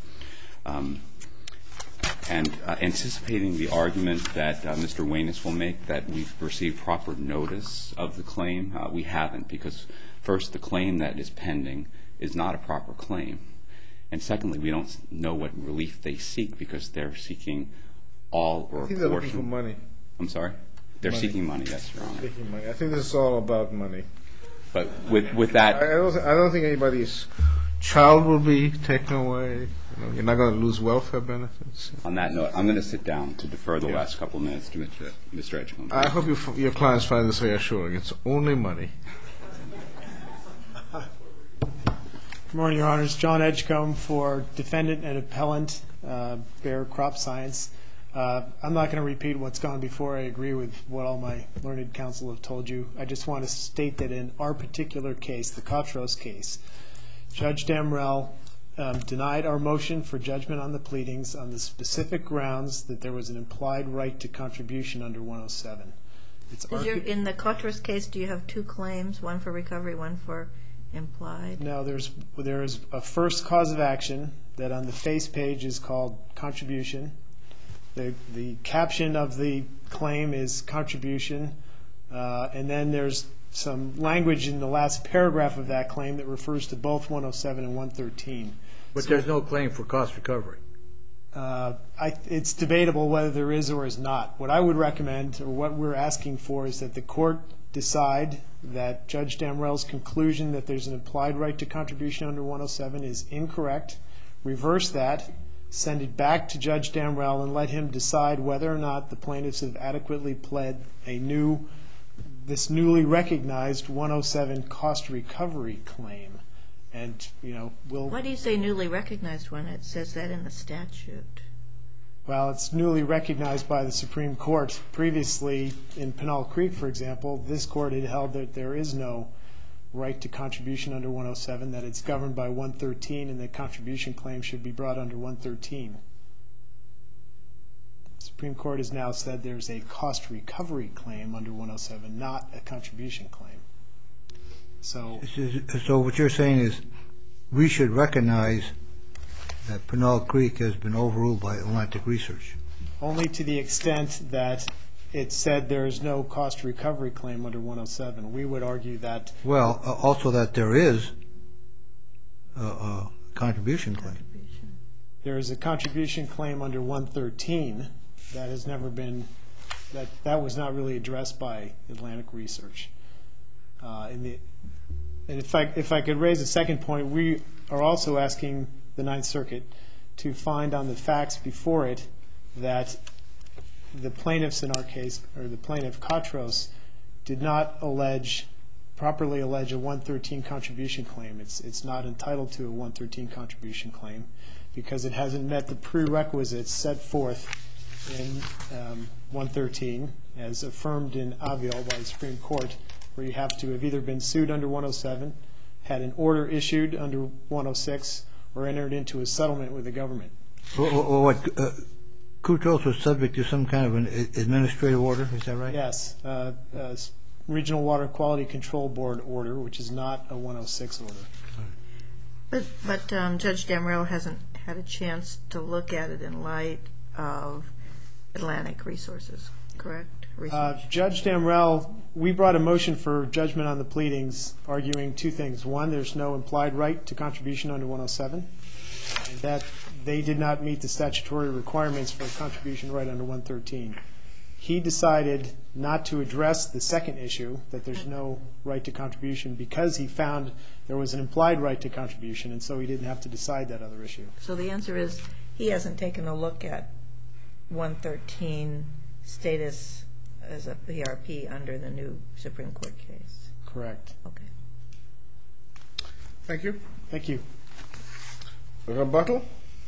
And anticipating the argument that Mr. Wayness will make that we've received proper notice of the claim, we haven't, because first, the claim that is pending is not a proper claim. And secondly, we don't know what relief they seek because they're seeking all or a portion. I think they're looking for money. I'm sorry? They're seeking money, yes, Your Honor. Seeking money. I think this is all about money. But with that... I don't think anybody's child will be taken away. You're not going to lose welfare benefits. On that note, I'm going to sit down to defer the last couple of minutes to Mr. Edgecombe. I hope your clients find this reassuring. It's only money. Good morning, Your Honors. John Edgecombe for Defendant and Appellant, Bayer Crop Science. I'm not going to repeat what's gone before. I agree with what all my learned counsel have told you. I just want to state that in our particular case, the Cotros case, Judge Damrell denied our motion for judgment on the pleadings on the specific grounds that there was an implied right to contribution under 107. In the Cotros case, do you have two claims, one for recovery, one for implied? No, there is a first cause of action that on the face page is called contribution. The caption of the claim is contribution, and then there's some language in the last paragraph of that claim that refers to both 107 and 113. But there's no claim for cost recovery. It's debatable whether there is or is not. What I would recommend, or what we're asking for, is that the court decide that Judge Damrell's conclusion that there's an implied right to contribution under 107 is incorrect, reverse that, send it back to Judge Damrell, and let him decide whether or not the plaintiffs have adequately pled this newly recognized 107 cost recovery claim. And, Why do you say newly recognized when it says that in the statute? Well, it's newly recognized by the Supreme Court. Previously, in Pinal Creek, for example, this court had held that there is no right to contribution under 107, that it's governed by 113, and that contribution claims should be brought under 113. The Supreme Court has now said there's a cost recovery claim under 107, not a contribution claim. So what you're saying is we should recognize that Pinal Creek has been overruled by Atlantic Research. Only to the extent that it said there is no cost recovery claim under 107. We would argue that... Well, also that there is a contribution claim. There is a contribution claim under 113 that has never been... That was not really addressed by Atlantic Research. And if I could raise a second point, we are also asking the Ninth Circuit to find on the facts before it that the plaintiffs in our case, or the plaintiff Cotros, did not properly allege a 113 contribution claim. It's not entitled to a 113 contribution claim because it hasn't met the prerequisites set forth in 113 as affirmed in Avial by the Supreme Court, where you have to have either been sued under 107, had an order issued under 106, or entered into a settlement with the government. Cotros was subject to some kind of an administrative order, is that right? Yes, Regional Water Quality Control Board order, which is not a 106 order. But Judge Damrell hasn't had a chance to look at it in light of Atlantic Resources, correct? Judge Damrell, we brought a motion for judgment on the pleadings arguing two things. One, there's no implied right to contribution under 107, and that they did not meet the statutory requirements for a contribution right under 113. He decided not to address the second issue, that there's no right to contribution, because he found there was an implied right to contribution, and so he didn't have to decide that other issue. So the answer is he hasn't taken a look at 113 status as a PRP under the new Supreme Court case. Correct. Okay. Thank you. Thank you. Rebuttal?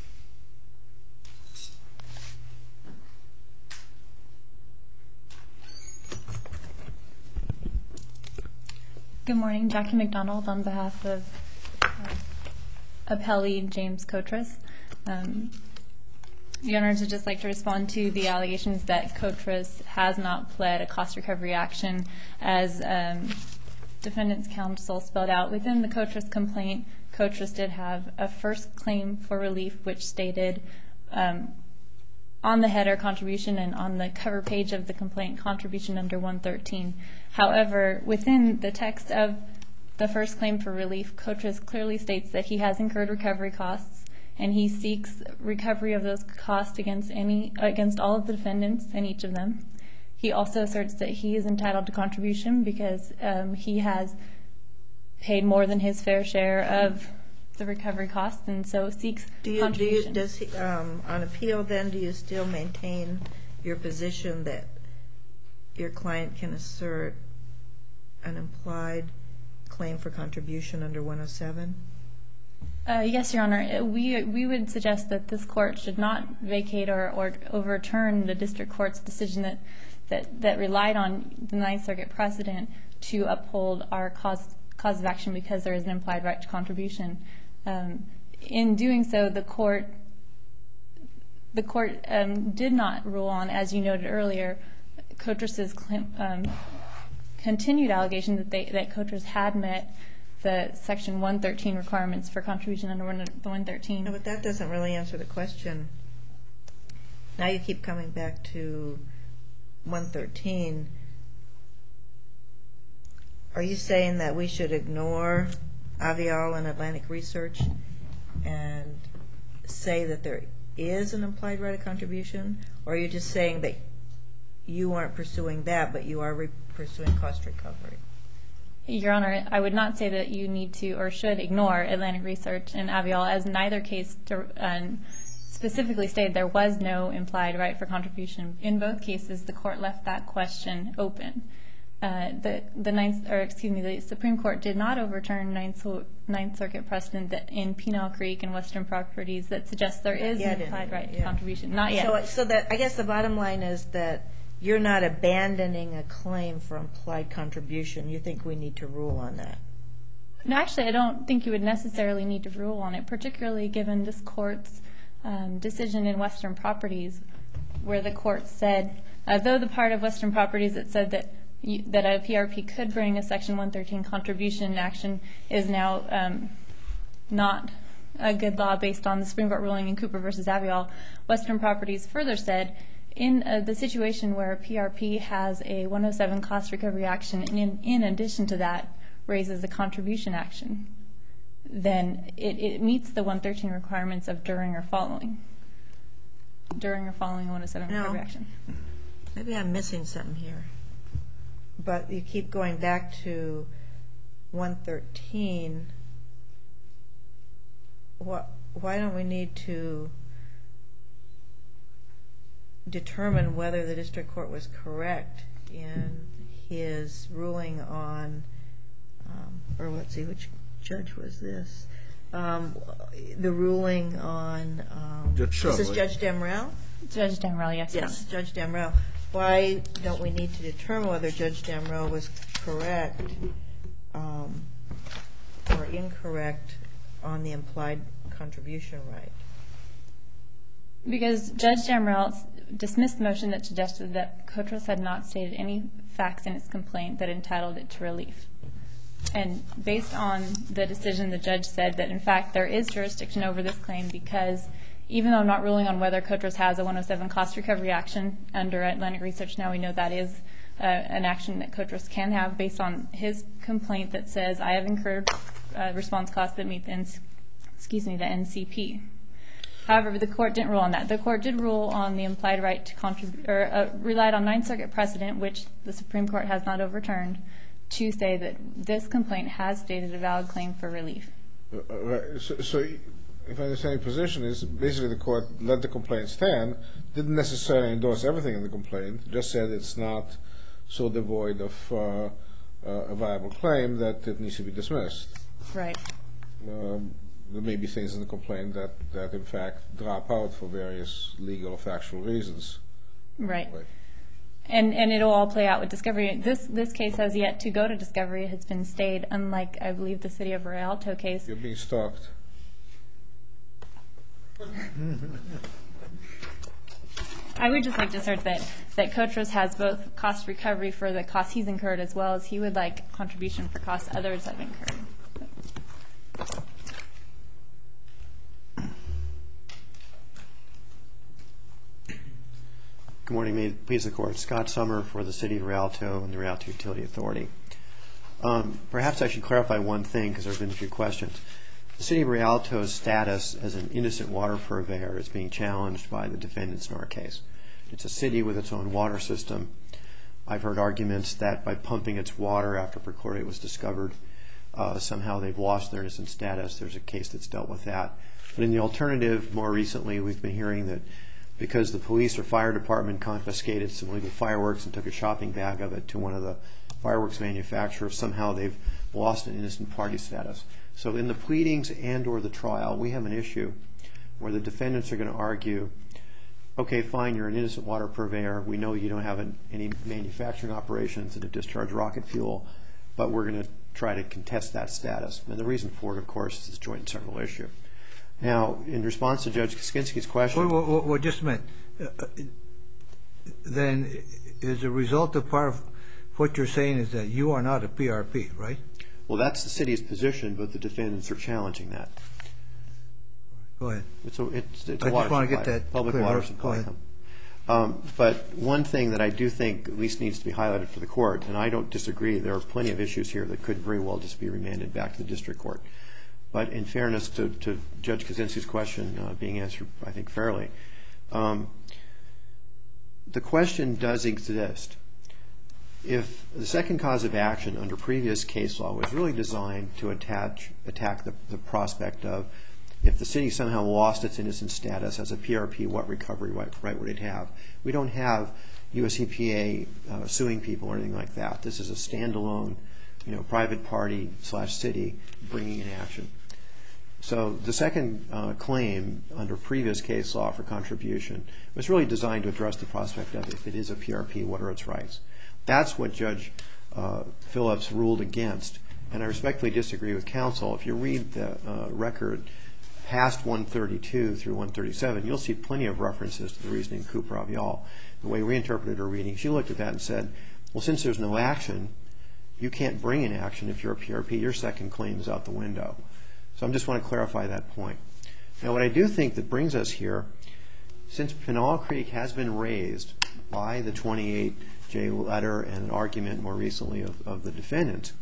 Good morning. Jackie McDonald on behalf of appellee James Cotros. Your Honors, I'd just like to respond to the allegations that COTRAS has not pled a cost recovery action. As Defendant's Counsel spelled out, within the COTRAS complaint, COTRAS did have a first claim for relief, which stated on the header contribution and on the cover page of the complaint, contribution under 113. However, within the text of the first claim for relief, COTRAS clearly states that he has incurred recovery costs, and he seeks recovery of those costs against all of the defendants and each of them. He also asserts that he is entitled to contribution because he has paid more than his fair share of the recovery costs, and so seeks contribution. On appeal, then, do you still maintain your position that your client can assert an implied claim for contribution under 107? Yes, Your Honor. We would suggest that this court should not vacate or overturn the district court's decision that relied on the Ninth Circuit precedent to uphold our cause of action because there is an implied right to contribution. In doing so, the court did not rule on, as you noted earlier, COTRAS's continued allegation that COTRAS had met the Section 113 requirements for contribution under 113. No, but that doesn't really answer the question. Now you keep coming back to 113. Are you saying that we should ignore Avial and Atlantic Research and say that there is an implied right of contribution? Or are you just saying that you aren't pursuing that, but you are pursuing cost recovery? Your Honor, I would not say that you need to or should ignore Atlantic Research and Avial, as neither case specifically stated there was no implied right for contribution. In both cases, the court left that question open. The Supreme Court did not overturn Ninth Circuit precedent in Pinal Creek and Western Properties that suggests there is an implied right to contribution. Not yet. So I guess the bottom line is that you're not abandoning a claim for implied contribution. You think we need to rule on that? No, actually, I don't think you would necessarily need to rule on it, particularly given this court's decision in Western Properties, where the court said, though the part of Western Properties that said that a PRP could bring a Section 113 contribution action is now not a good law based on the Supreme Court ruling in Cooper v. Avial, Western Properties further said, in the situation where a PRP has a 107 cost recovery action and in addition to that raises a contribution action, then it meets the 113 requirements of during or following a 107 recovery action. Maybe I'm missing something here. But you keep going back to 113. Why don't we need to determine whether the district court was correct in his ruling on, or let's see, which judge was this? The ruling on, Judge is this Judge Demrell? Judge Demrell, yes. Yes, Judge Demrell. Why don't we need to determine whether Judge Demrell was correct or incorrect on the implied contribution right? Because Judge Demrell dismissed the motion that suggested that COTRAS had not stated any facts in its complaint that entitled it to relief. And based on the decision, the judge said that, in fact, there is jurisdiction over this claim because even though I'm not ruling on whether COTRAS has a 107 cost recovery action under Atlantic Research, now we know that is an action that COTRAS can have based on his complaint that says, I have incurred response costs that meet the NCP. However, the court didn't rule on that. The court did rule on the implied right to contribute, or relied on Ninth Circuit precedent, which the Supreme Court has not overturned, to say that this complaint has stated a valid claim for relief. So if I understand your position, is basically the court let the complaint stand, didn't necessarily endorse everything in the complaint, just said it's not so devoid of a viable claim that it needs to be dismissed. Right. There may be things in the complaint that in fact drop out for various legal or factual reasons. Right. And it'll all play out with discovery. This case has yet to go to discovery. It has been stayed, unlike, I believe, the City of Rialto case. You're being stalked. I would just like to assert that Kotros has both cost recovery for the costs he's incurred as well as he would like contribution for costs others have incurred. Good morning. May it please the Court. Scott Summer for the City of Rialto and the Rialto Utility Authority. Perhaps I should clarify one thing because there have been a few questions. The City of Rialto's status as an innocent water purveyor is being challenged by the defendants in our case. It's a city with its own water system. I've heard arguments that by pumping its water after perchlorate was discovered, somehow they've lost their innocent status. There's a case that's dealt with that. But in the alternative, more recently, we've been hearing that because the police or fire department confiscated some illegal fireworks and took a shopping bag of it to one of the fireworks manufacturers, somehow they've lost an innocent party status. So in the pleadings and or the trial, we have an issue where the defendants are going to argue, okay, fine, you're an innocent water purveyor. We know you don't have any manufacturing operations that have discharged rocket fuel, but we're going to try to contest that status. And the reason for it, of course, is this joint and several issue. Now, in response to Judge Kaczynski's question... Well, just a minute. Then, as a result of part of what you're saying is that you are not a PRP, right? Well, that's the city's position, but the defendants are challenging that. Go ahead. It's a water I just want to get that public clear. water supply. But one thing that I do think at least needs to be highlighted for the court, and I don't disagree, there are plenty of issues here that could very well just be remanded back to the district court. But in fairness to Judge Kaczynski's question being answered, I think, fairly, the question does exist. If the second cause of action under previous case law was really designed to attack the prospect of if the city somehow lost its innocent status as a PRP, what recovery right would it have? We don't have US EPA suing people or anything like that. This is a standalone, private party / city bringing in action. So the second claim under previous case law for contribution was really designed to address the prospect of if it is a PRP, what are its rights? That's what Judge Phillips ruled against, and I respectfully disagree with counsel. If you read the record past 132 through 137, you'll see plenty of references to the reasoning of Cooper-Avial. The way we interpreted her reading, she looked at that and said, well, since there's no action, you can't bring in action if you're a PRP. Your second claim is out the window. So I just want to clarify that point. Now, what I do think that brings us here, since Pinal Creek has been raised by the 28J letter and an argument more recently of the defendant,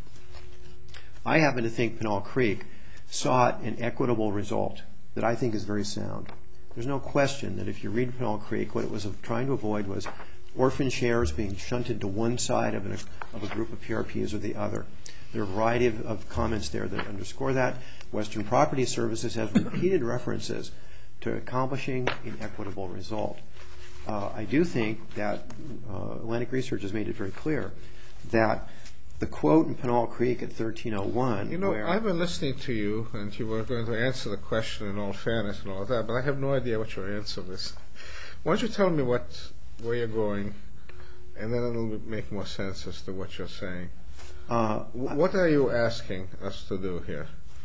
I happen to think Pinal Creek sought an equitable result that I think is very sound. There's no question that if you read Pinal Creek, what it was trying to avoid was orphan shares being shunted to one side of a group of PRPs or the other. There are a variety of comments there that underscore that. Western Property Services has repeated references to accomplishing an equitable result. I do think that Atlantic Research has made it very clear that the quote in Pinal Creek at 1301... I've been listening to you, and you were going to answer the question in all fairness and all that, but I have no idea what your answer is. Why don't you tell me where you're going, and then it'll make more sense as to what you're saying. What are you asking us to do here?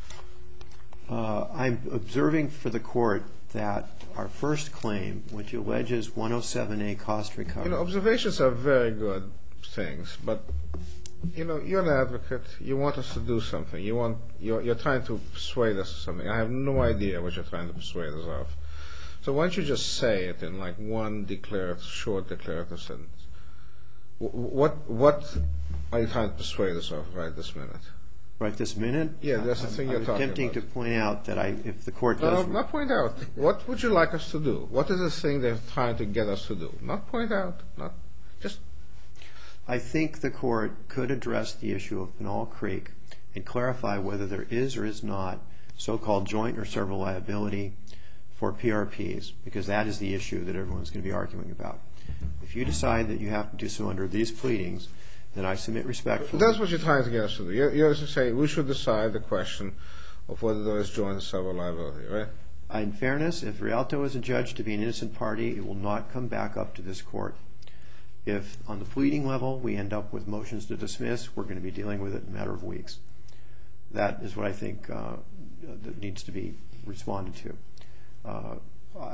I'm observing for the court that our first claim, which alleges 107A cost recovery... Observations are very good things, but you're an advocate. You want us to do something. You're trying to persuade us of something. I have no idea what you're trying to persuade us of. So why don't you just say it in like one short declarative sentence? What are you trying to persuade us of right this minute? Right this minute? Yeah, that's the thing you're talking about. I'm attempting to point out that if the court does... No, not point out. What would you like us to do? What is the thing they're trying to get us to do? Not point out. Just... I think the court could address the issue of Pinal Creek and clarify whether there is or is not so-called joint or several liability for PRPs, because that is the issue that everyone's going to be arguing about. If you decide that you have to do so under these pleadings, then I submit respectfully... That's what you're trying to get us to do. You're saying we should decide the question of whether there is joint or several liability, right? In fairness, if Rialto is adjudged to be an innocent party, it will not come back up to this court. If on the pleading level we end up with motions to dismiss, we're going to be dealing with it in a matter of weeks. That is what I think that needs to be responded to.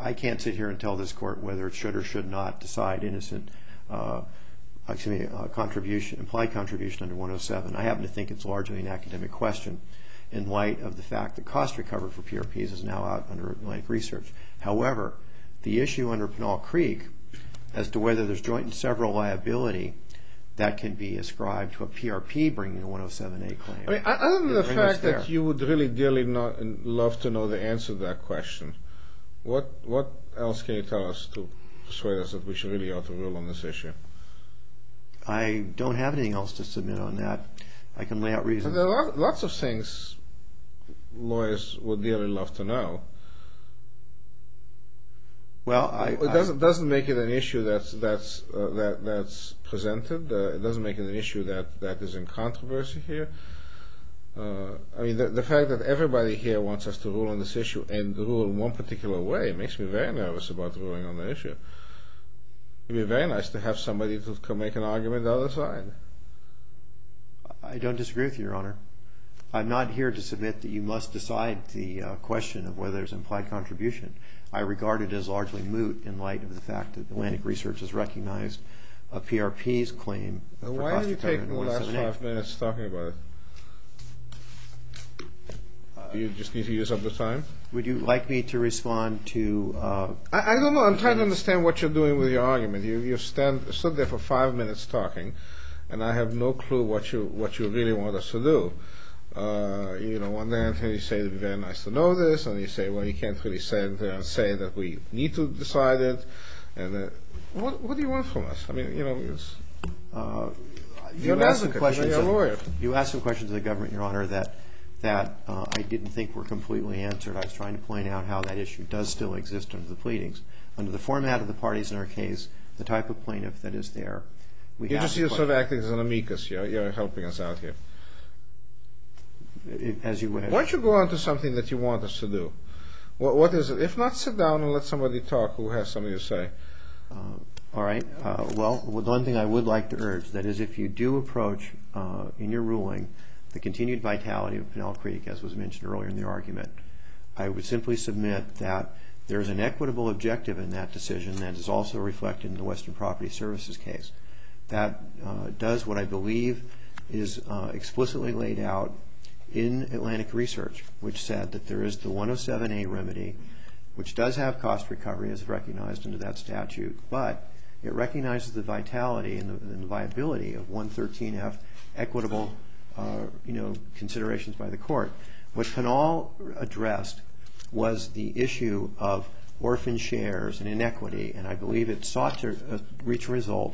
I can't sit here and tell this court whether it should or should not decide implied contribution under 107. I happen to think it's largely an academic question in light of the fact that cost recovery for PRPs is now out under Atlantic Research. However, the issue under Pinal Creek as to whether there's joint and several liability that can be ascribed to a PRP bringing a 107A claim. I mean, other than the fact that you would really dearly love to know the answer to that question, what else can you tell us to persuade us that we should really ought to rule on this issue? I don't have anything else to submit on that. I can lay out reasons. There are lots of things lawyers would dearly love to know. Well, it doesn't make it an issue that's presented. It doesn't make it an issue that is in controversy here. I mean, the fact that everybody here wants us to rule on this issue and rule in one particular way makes me very nervous about ruling on the issue. It would be very nice to have somebody to come make an argument the other side. I don't disagree with you, Your Honor. I'm not here to submit that you must decide the question of whether there's implied contribution. I regard it as largely moot in light of the fact that Atlantic Research has recognized a PRP's claim. Why are you taking the last 5 minutes talking about it? Do you just need to use up the time? Would you like me to respond to... I don't know. I'm trying to understand what you're doing with your argument. You stood there for 5 minutes talking, and I have no clue what you really want us to do. One day you say it would be very nice to know this, and you say, well, you can't really say that we need to decide it. And what do you want from us? I mean, it's... you're an advocate, you're a lawyer. You asked some questions of the government, Your Honor, that I didn't think were completely answered. I was trying to point out how that issue does still exist under the pleadings. Under the format of the parties in our case, the type of plaintiff that is there, you're sort of acting as an amicus. You're helping us out here. As you would. Why don't you go on to something that you want us to do? What is it? If not, sit down and let somebody talk who has something to say. All right. Well, one thing I would like to urge, that is if you do approach in your ruling the continued vitality of Pinal Creek, as was mentioned earlier in the argument, I would simply submit that there is an equitable objective in that decision that is also reflected in the Western Property Services case. That does what I believe is explicitly laid out in Atlantic Research, which said that there is the 107A remedy, which does have cost recovery as recognized under that statute, but it recognizes the vitality and the viability of 113F equitable considerations by the court. What Pinal addressed was the issue of orphan shares and inequity, and I believe it sought to reach a result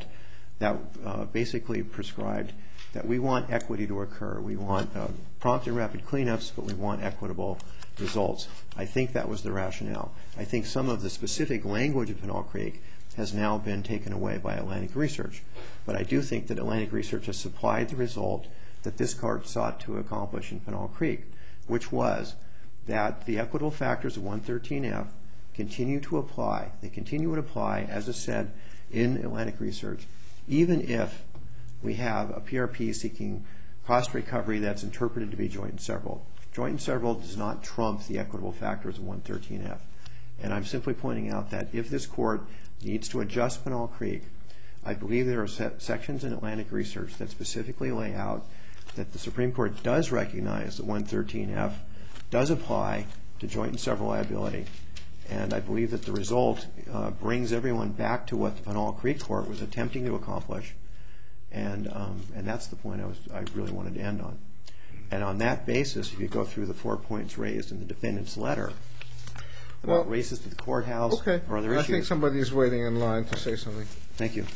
that basically prescribed that we want equity to occur. We want prompt and rapid cleanups, but we want equitable results. I think that was the rationale. I think some of the specific language of Pinal Creek has now been taken away by Atlantic Research, but I do think that Atlantic Research has supplied the result that this court sought to accomplish in Pinal Creek, which was that the equitable factors of 113F continue to apply. They continue to apply, as is said in Atlantic Research, even if we have a PRP seeking cost recovery that's interpreted to be joint and several. Joint and several does not trump the equitable factors of 113F. And I'm simply pointing out that if this court needs to adjust Pinal Creek, I believe there are sections in Atlantic Research that specifically lay out that the Supreme Court does recognize that 113F does apply to joint and several liability. And I believe that the result brings everyone back to what the Pinal Creek court was attempting to accomplish. And that's the point I really wanted to end on. And on that basis, if you go through the 4 points raised in the defendant's letter about races to the courthouse or other issues. I think somebody is waiting in line to say something. Thank you.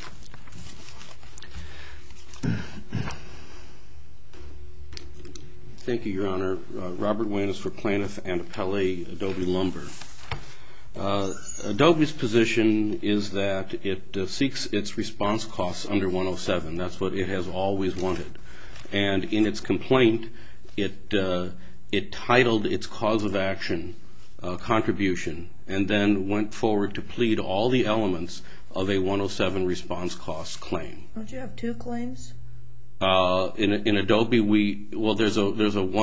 Thank you, Your Honor. Robert Wayne is for plaintiff and appellee Adobe Lumber. Adobe's position is that it seeks its response costs under 107. That's what it has always wanted. And in its complaint, it titled its cause of action contribution and then went forward to plead all the elements of a 107 response cost claim. Don't you have two claims? In Adobe, there's a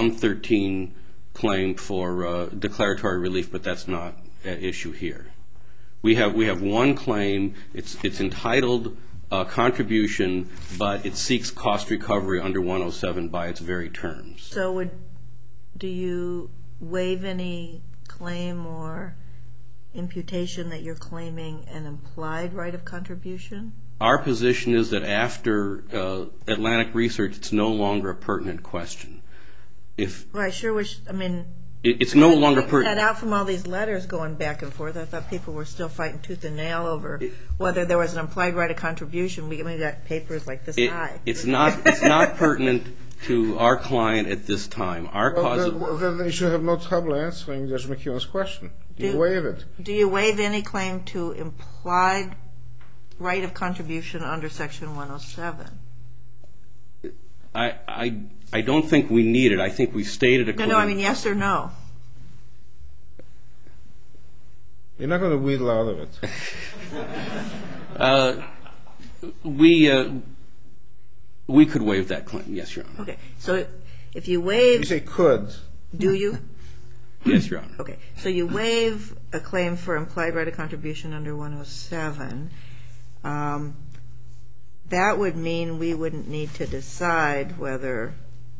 113 claim for declaratory relief, but that's not at issue here. We have one claim. It's entitled contribution, but it seeks cost recovery under 107 by its very terms. So do you waive any claim or imputation that you're claiming an implied right of contribution? Our position is that after Atlantic Research, it's no longer a pertinent question. Well, I sure wish, it's no longer pertinent. That out from all these letters going back and forth, I thought people were still fighting tooth and nail over whether there was an implied right of contribution. We got papers like this high. It's not pertinent to our client at this time. Then they should have no trouble answering Judge McKeown's question. Do you waive it? Do you waive any claim to implied right of contribution under Section 107? I don't think we need it. I think we stated a claim. No, yes or no? You're not going to wheedle out of it. We could waive that claim, yes, Your Honor. Okay, so if you waive... You say could. Do you? Yes, Your Honor. Okay, so you waive a claim for implied right of contribution under 107. That would mean we wouldn't need to decide whether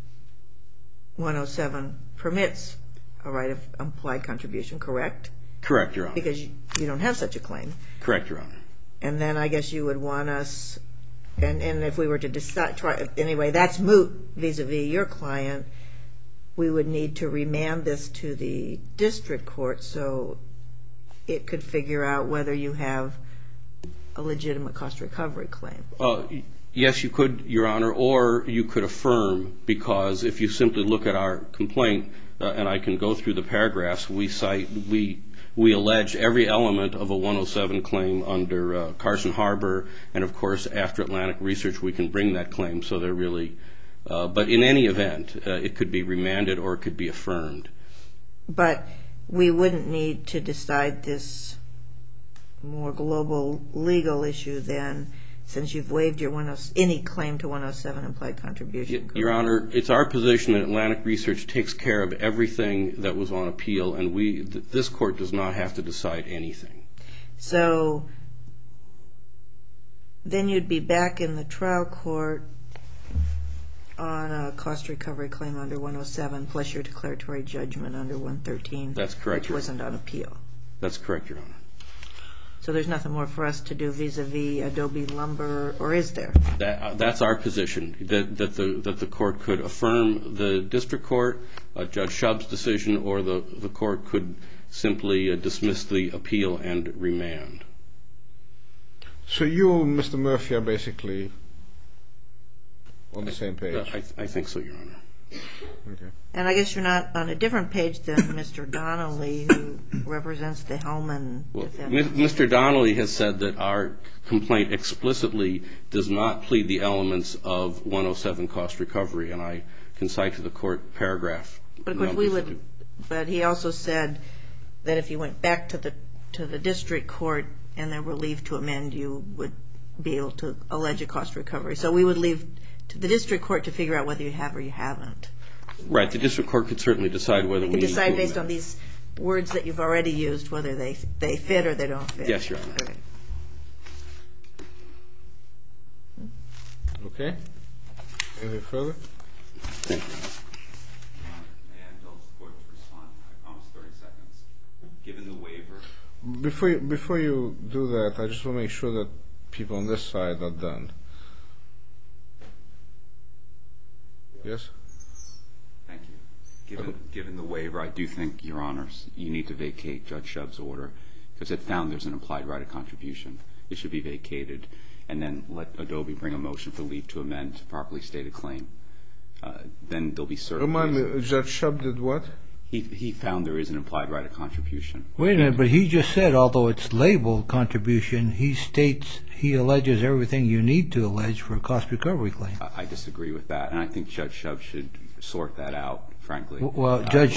107 permits a right of implied contribution, correct? Correct, Your Honor. Because you don't have such a claim. Correct, Your Honor. And then I guess you would want us, and if we were to decide, anyway, that's moot vis-a-vis your client, we would need to remand this to the district court so it could figure out whether you have a legitimate cost recovery claim. Yes, you could, Your Honor, or you could affirm, because if you simply look at our complaint, and I can go through the paragraphs, we allege every element of a 107 claim under Carson Harbor, and of course after Atlantic Research we can bring that claim, so they're really, but in any event, it could be remanded or it could be affirmed. But we wouldn't need to decide this more global legal issue then, since you've waived your any claim to 107 implied contribution. Correct? Your Honor, it's our position that Atlantic Research takes care of everything that was on appeal, and this court does not have to decide anything. So then you'd be back in the trial court on a cost recovery claim under 107 plus your declaratory judgment under 113. That's correct, which Your Honor. wasn't on appeal. That's correct, Your Honor. So there's nothing more for us to do vis-a-vis Adobe Lumber, or is there? That's our position, that the court could affirm the district court, Judge Shub's decision, or the court could simply dismiss the appeal and remand. So you and Mr. Murphy are basically on the same page? I think so, Your Honor. Okay. And I guess you're not on a different page than Mr. Donnelly, who represents the Hellman defendants. Mr. Donnelly has said that our complaint explicitly does not plead the elements of 107 cost recovery, and I can cite to the court paragraph. But of course but he also said that if you went back to the district court and there were leave to amend, you would be able to allege a cost recovery. So we would leave to the district court to figure out whether you have or you haven't. Right. The district court could certainly decide whether we need to decide based on these words that you've already used, whether they fit or they don't fit. Yes, Your Honor. Okay. Anything further? Thank you. May I indulge the court to respond? I promise 30 seconds. Given the waiver... Before you do that, I just want to make sure that people on this side are done. Yes? Thank you. Given the waiver, I do think, Your Honors, you need to vacate Judge Shub's order, because it found there's an implied right of contribution. It should be vacated, and then let Adobe bring a motion for leave to amend to properly state a claim. Then there'll be certain... Remind me, Judge Shub did what? He found there is an implied right of contribution. Wait a minute, but he just said, although it's labeled contribution, he states he alleges everything you need to allege for a cost recovery claim. I disagree with that, and I think Judge Shub should sort that out, frankly. Well, Judge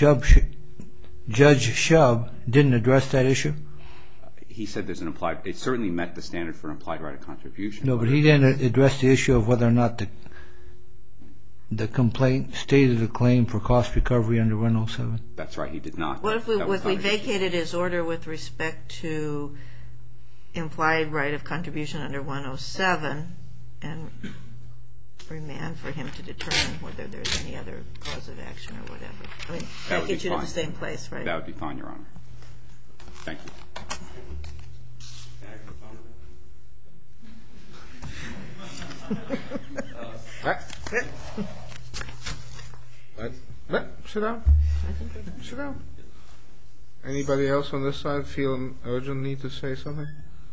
Shub didn't address that issue? He said there's an implied... It certainly met the standard for an implied right of contribution. No, but he didn't address the issue of whether or not the complaint stated a claim for cost recovery under 107? That's right, he did not. What if we vacated his order with respect to implied right of contribution under 107 and remand for him to determine whether there's any other cause of action or whatever? I mean, that gets you to the same place, right? That would be fine, Your Honor. Thank you. Sit down. Sit down. Anybody else on this side feel an urgent need to say something?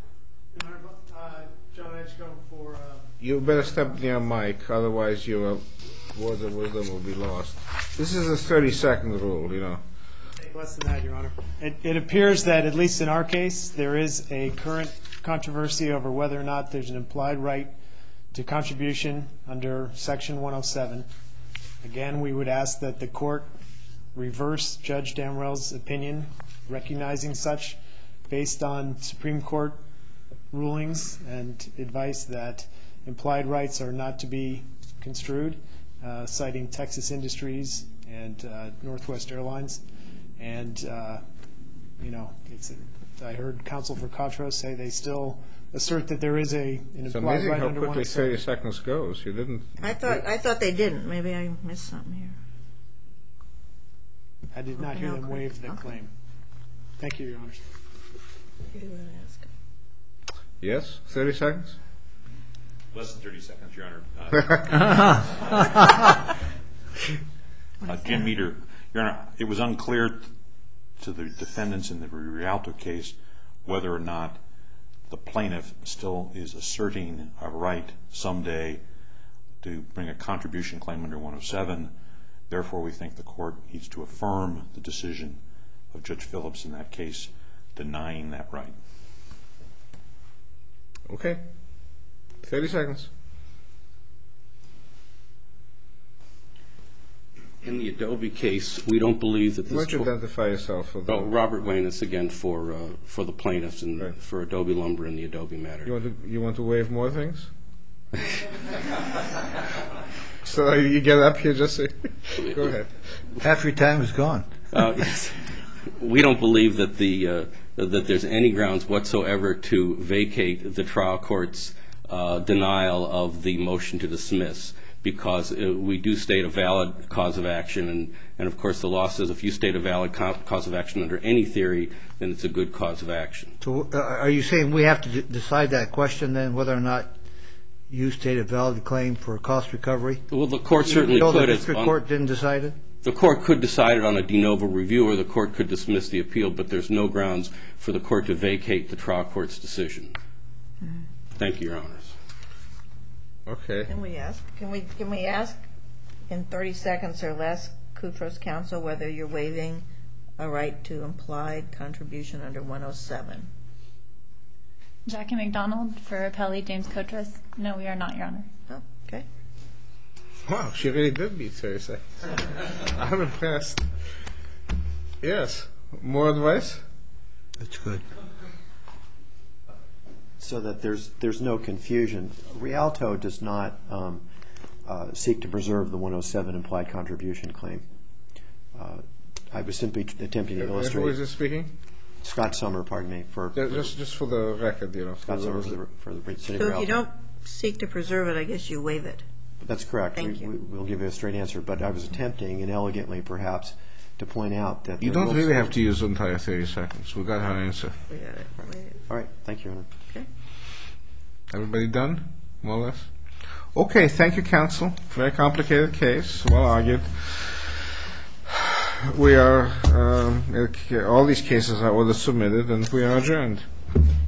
John Edgecombe for... You better step near Mike, otherwise your words of wisdom will be lost. This is a 30-second rule, you know. Less than that, Your Honor. It appears that, at least in our case, there is a current controversy over whether or not there's an implied right to contribution under Section 107. Again, we would ask that the court reverse Judge Damrell's opinion, recognizing such, based on Supreme Court rulings and advice that implied rights are not to be construed, citing Texas Industries and Northwest Airlines. And, you know, I heard counsel for Contras say they still assert that there is an implied right under 107. It's amazing how quickly 30 seconds goes. You didn't... I thought they didn't. Maybe I missed something here. I did not hear them waive the claim. Thank you, Your Honor. Yes? 30 seconds? Less than 30 seconds, Your Honor. Jim Meter, Your Honor, it was unclear to the defendants in the Rialto case whether or not the plaintiff still is asserting a right someday to bring a contribution claim under 107. Therefore, we think the court needs to affirm the decision of Judge Phillips in that case, denying that right. Okay. 30 seconds. In the Adobe case, we don't believe that this... Why don't you identify yourself? For the... Robert Wayness, again, for the plaintiffs and right. For Adobe Lumber and the Adobe matter. You want to waive more things? So you get up here, just say... Go ahead. Half your time is gone. We don't believe that that there's any grounds whatsoever to vacate the trial court's denial of the motion to dismiss, because we do state a valid cause of action, and of course the law says if you state a valid cause of action under any theory, then it's a good cause of action. So are you saying we have to decide that question then, whether or not you state a valid claim for cost recovery? Well, the court certainly could. The district court didn't decide it? The court could decide it on a de novo review, or the court could dismiss the appeal, but there's no grounds for the court to vacate the trial court's decision. Mm-hmm. Thank you, Your Honors. Okay. Can we ask in 30 seconds or less, Koutros counsel, whether you're waiving a right to implied contribution under 107? Jackie McDonald for appellee James Koutros. No, we are not, Your Honor. Oh, okay. Wow, she really did beat 30 seconds. I'm impressed. Yes. More advice? That's good. So that there's no confusion, Rialto does not seek to preserve the 107 implied contribution claim. I was simply attempting to illustrate. Who is this speaking? Scott Summer, pardon me. Just for the record, you know. Scott Summer for the city of Rialto. So if you don't seek to preserve it, I guess you waive it. That's correct. Thank you. We'll give you a straight answer, but I was attempting, inelegantly perhaps, to point out that... You don't really have to use the entire 30 seconds. We got our answer. We got it. All right. Thank you, Your Honor. Okay. Everybody done? More or less? Okay, thank you, counsel. Very complicated case. Well argued. We are... all these cases are order submitted, and we are adjourned.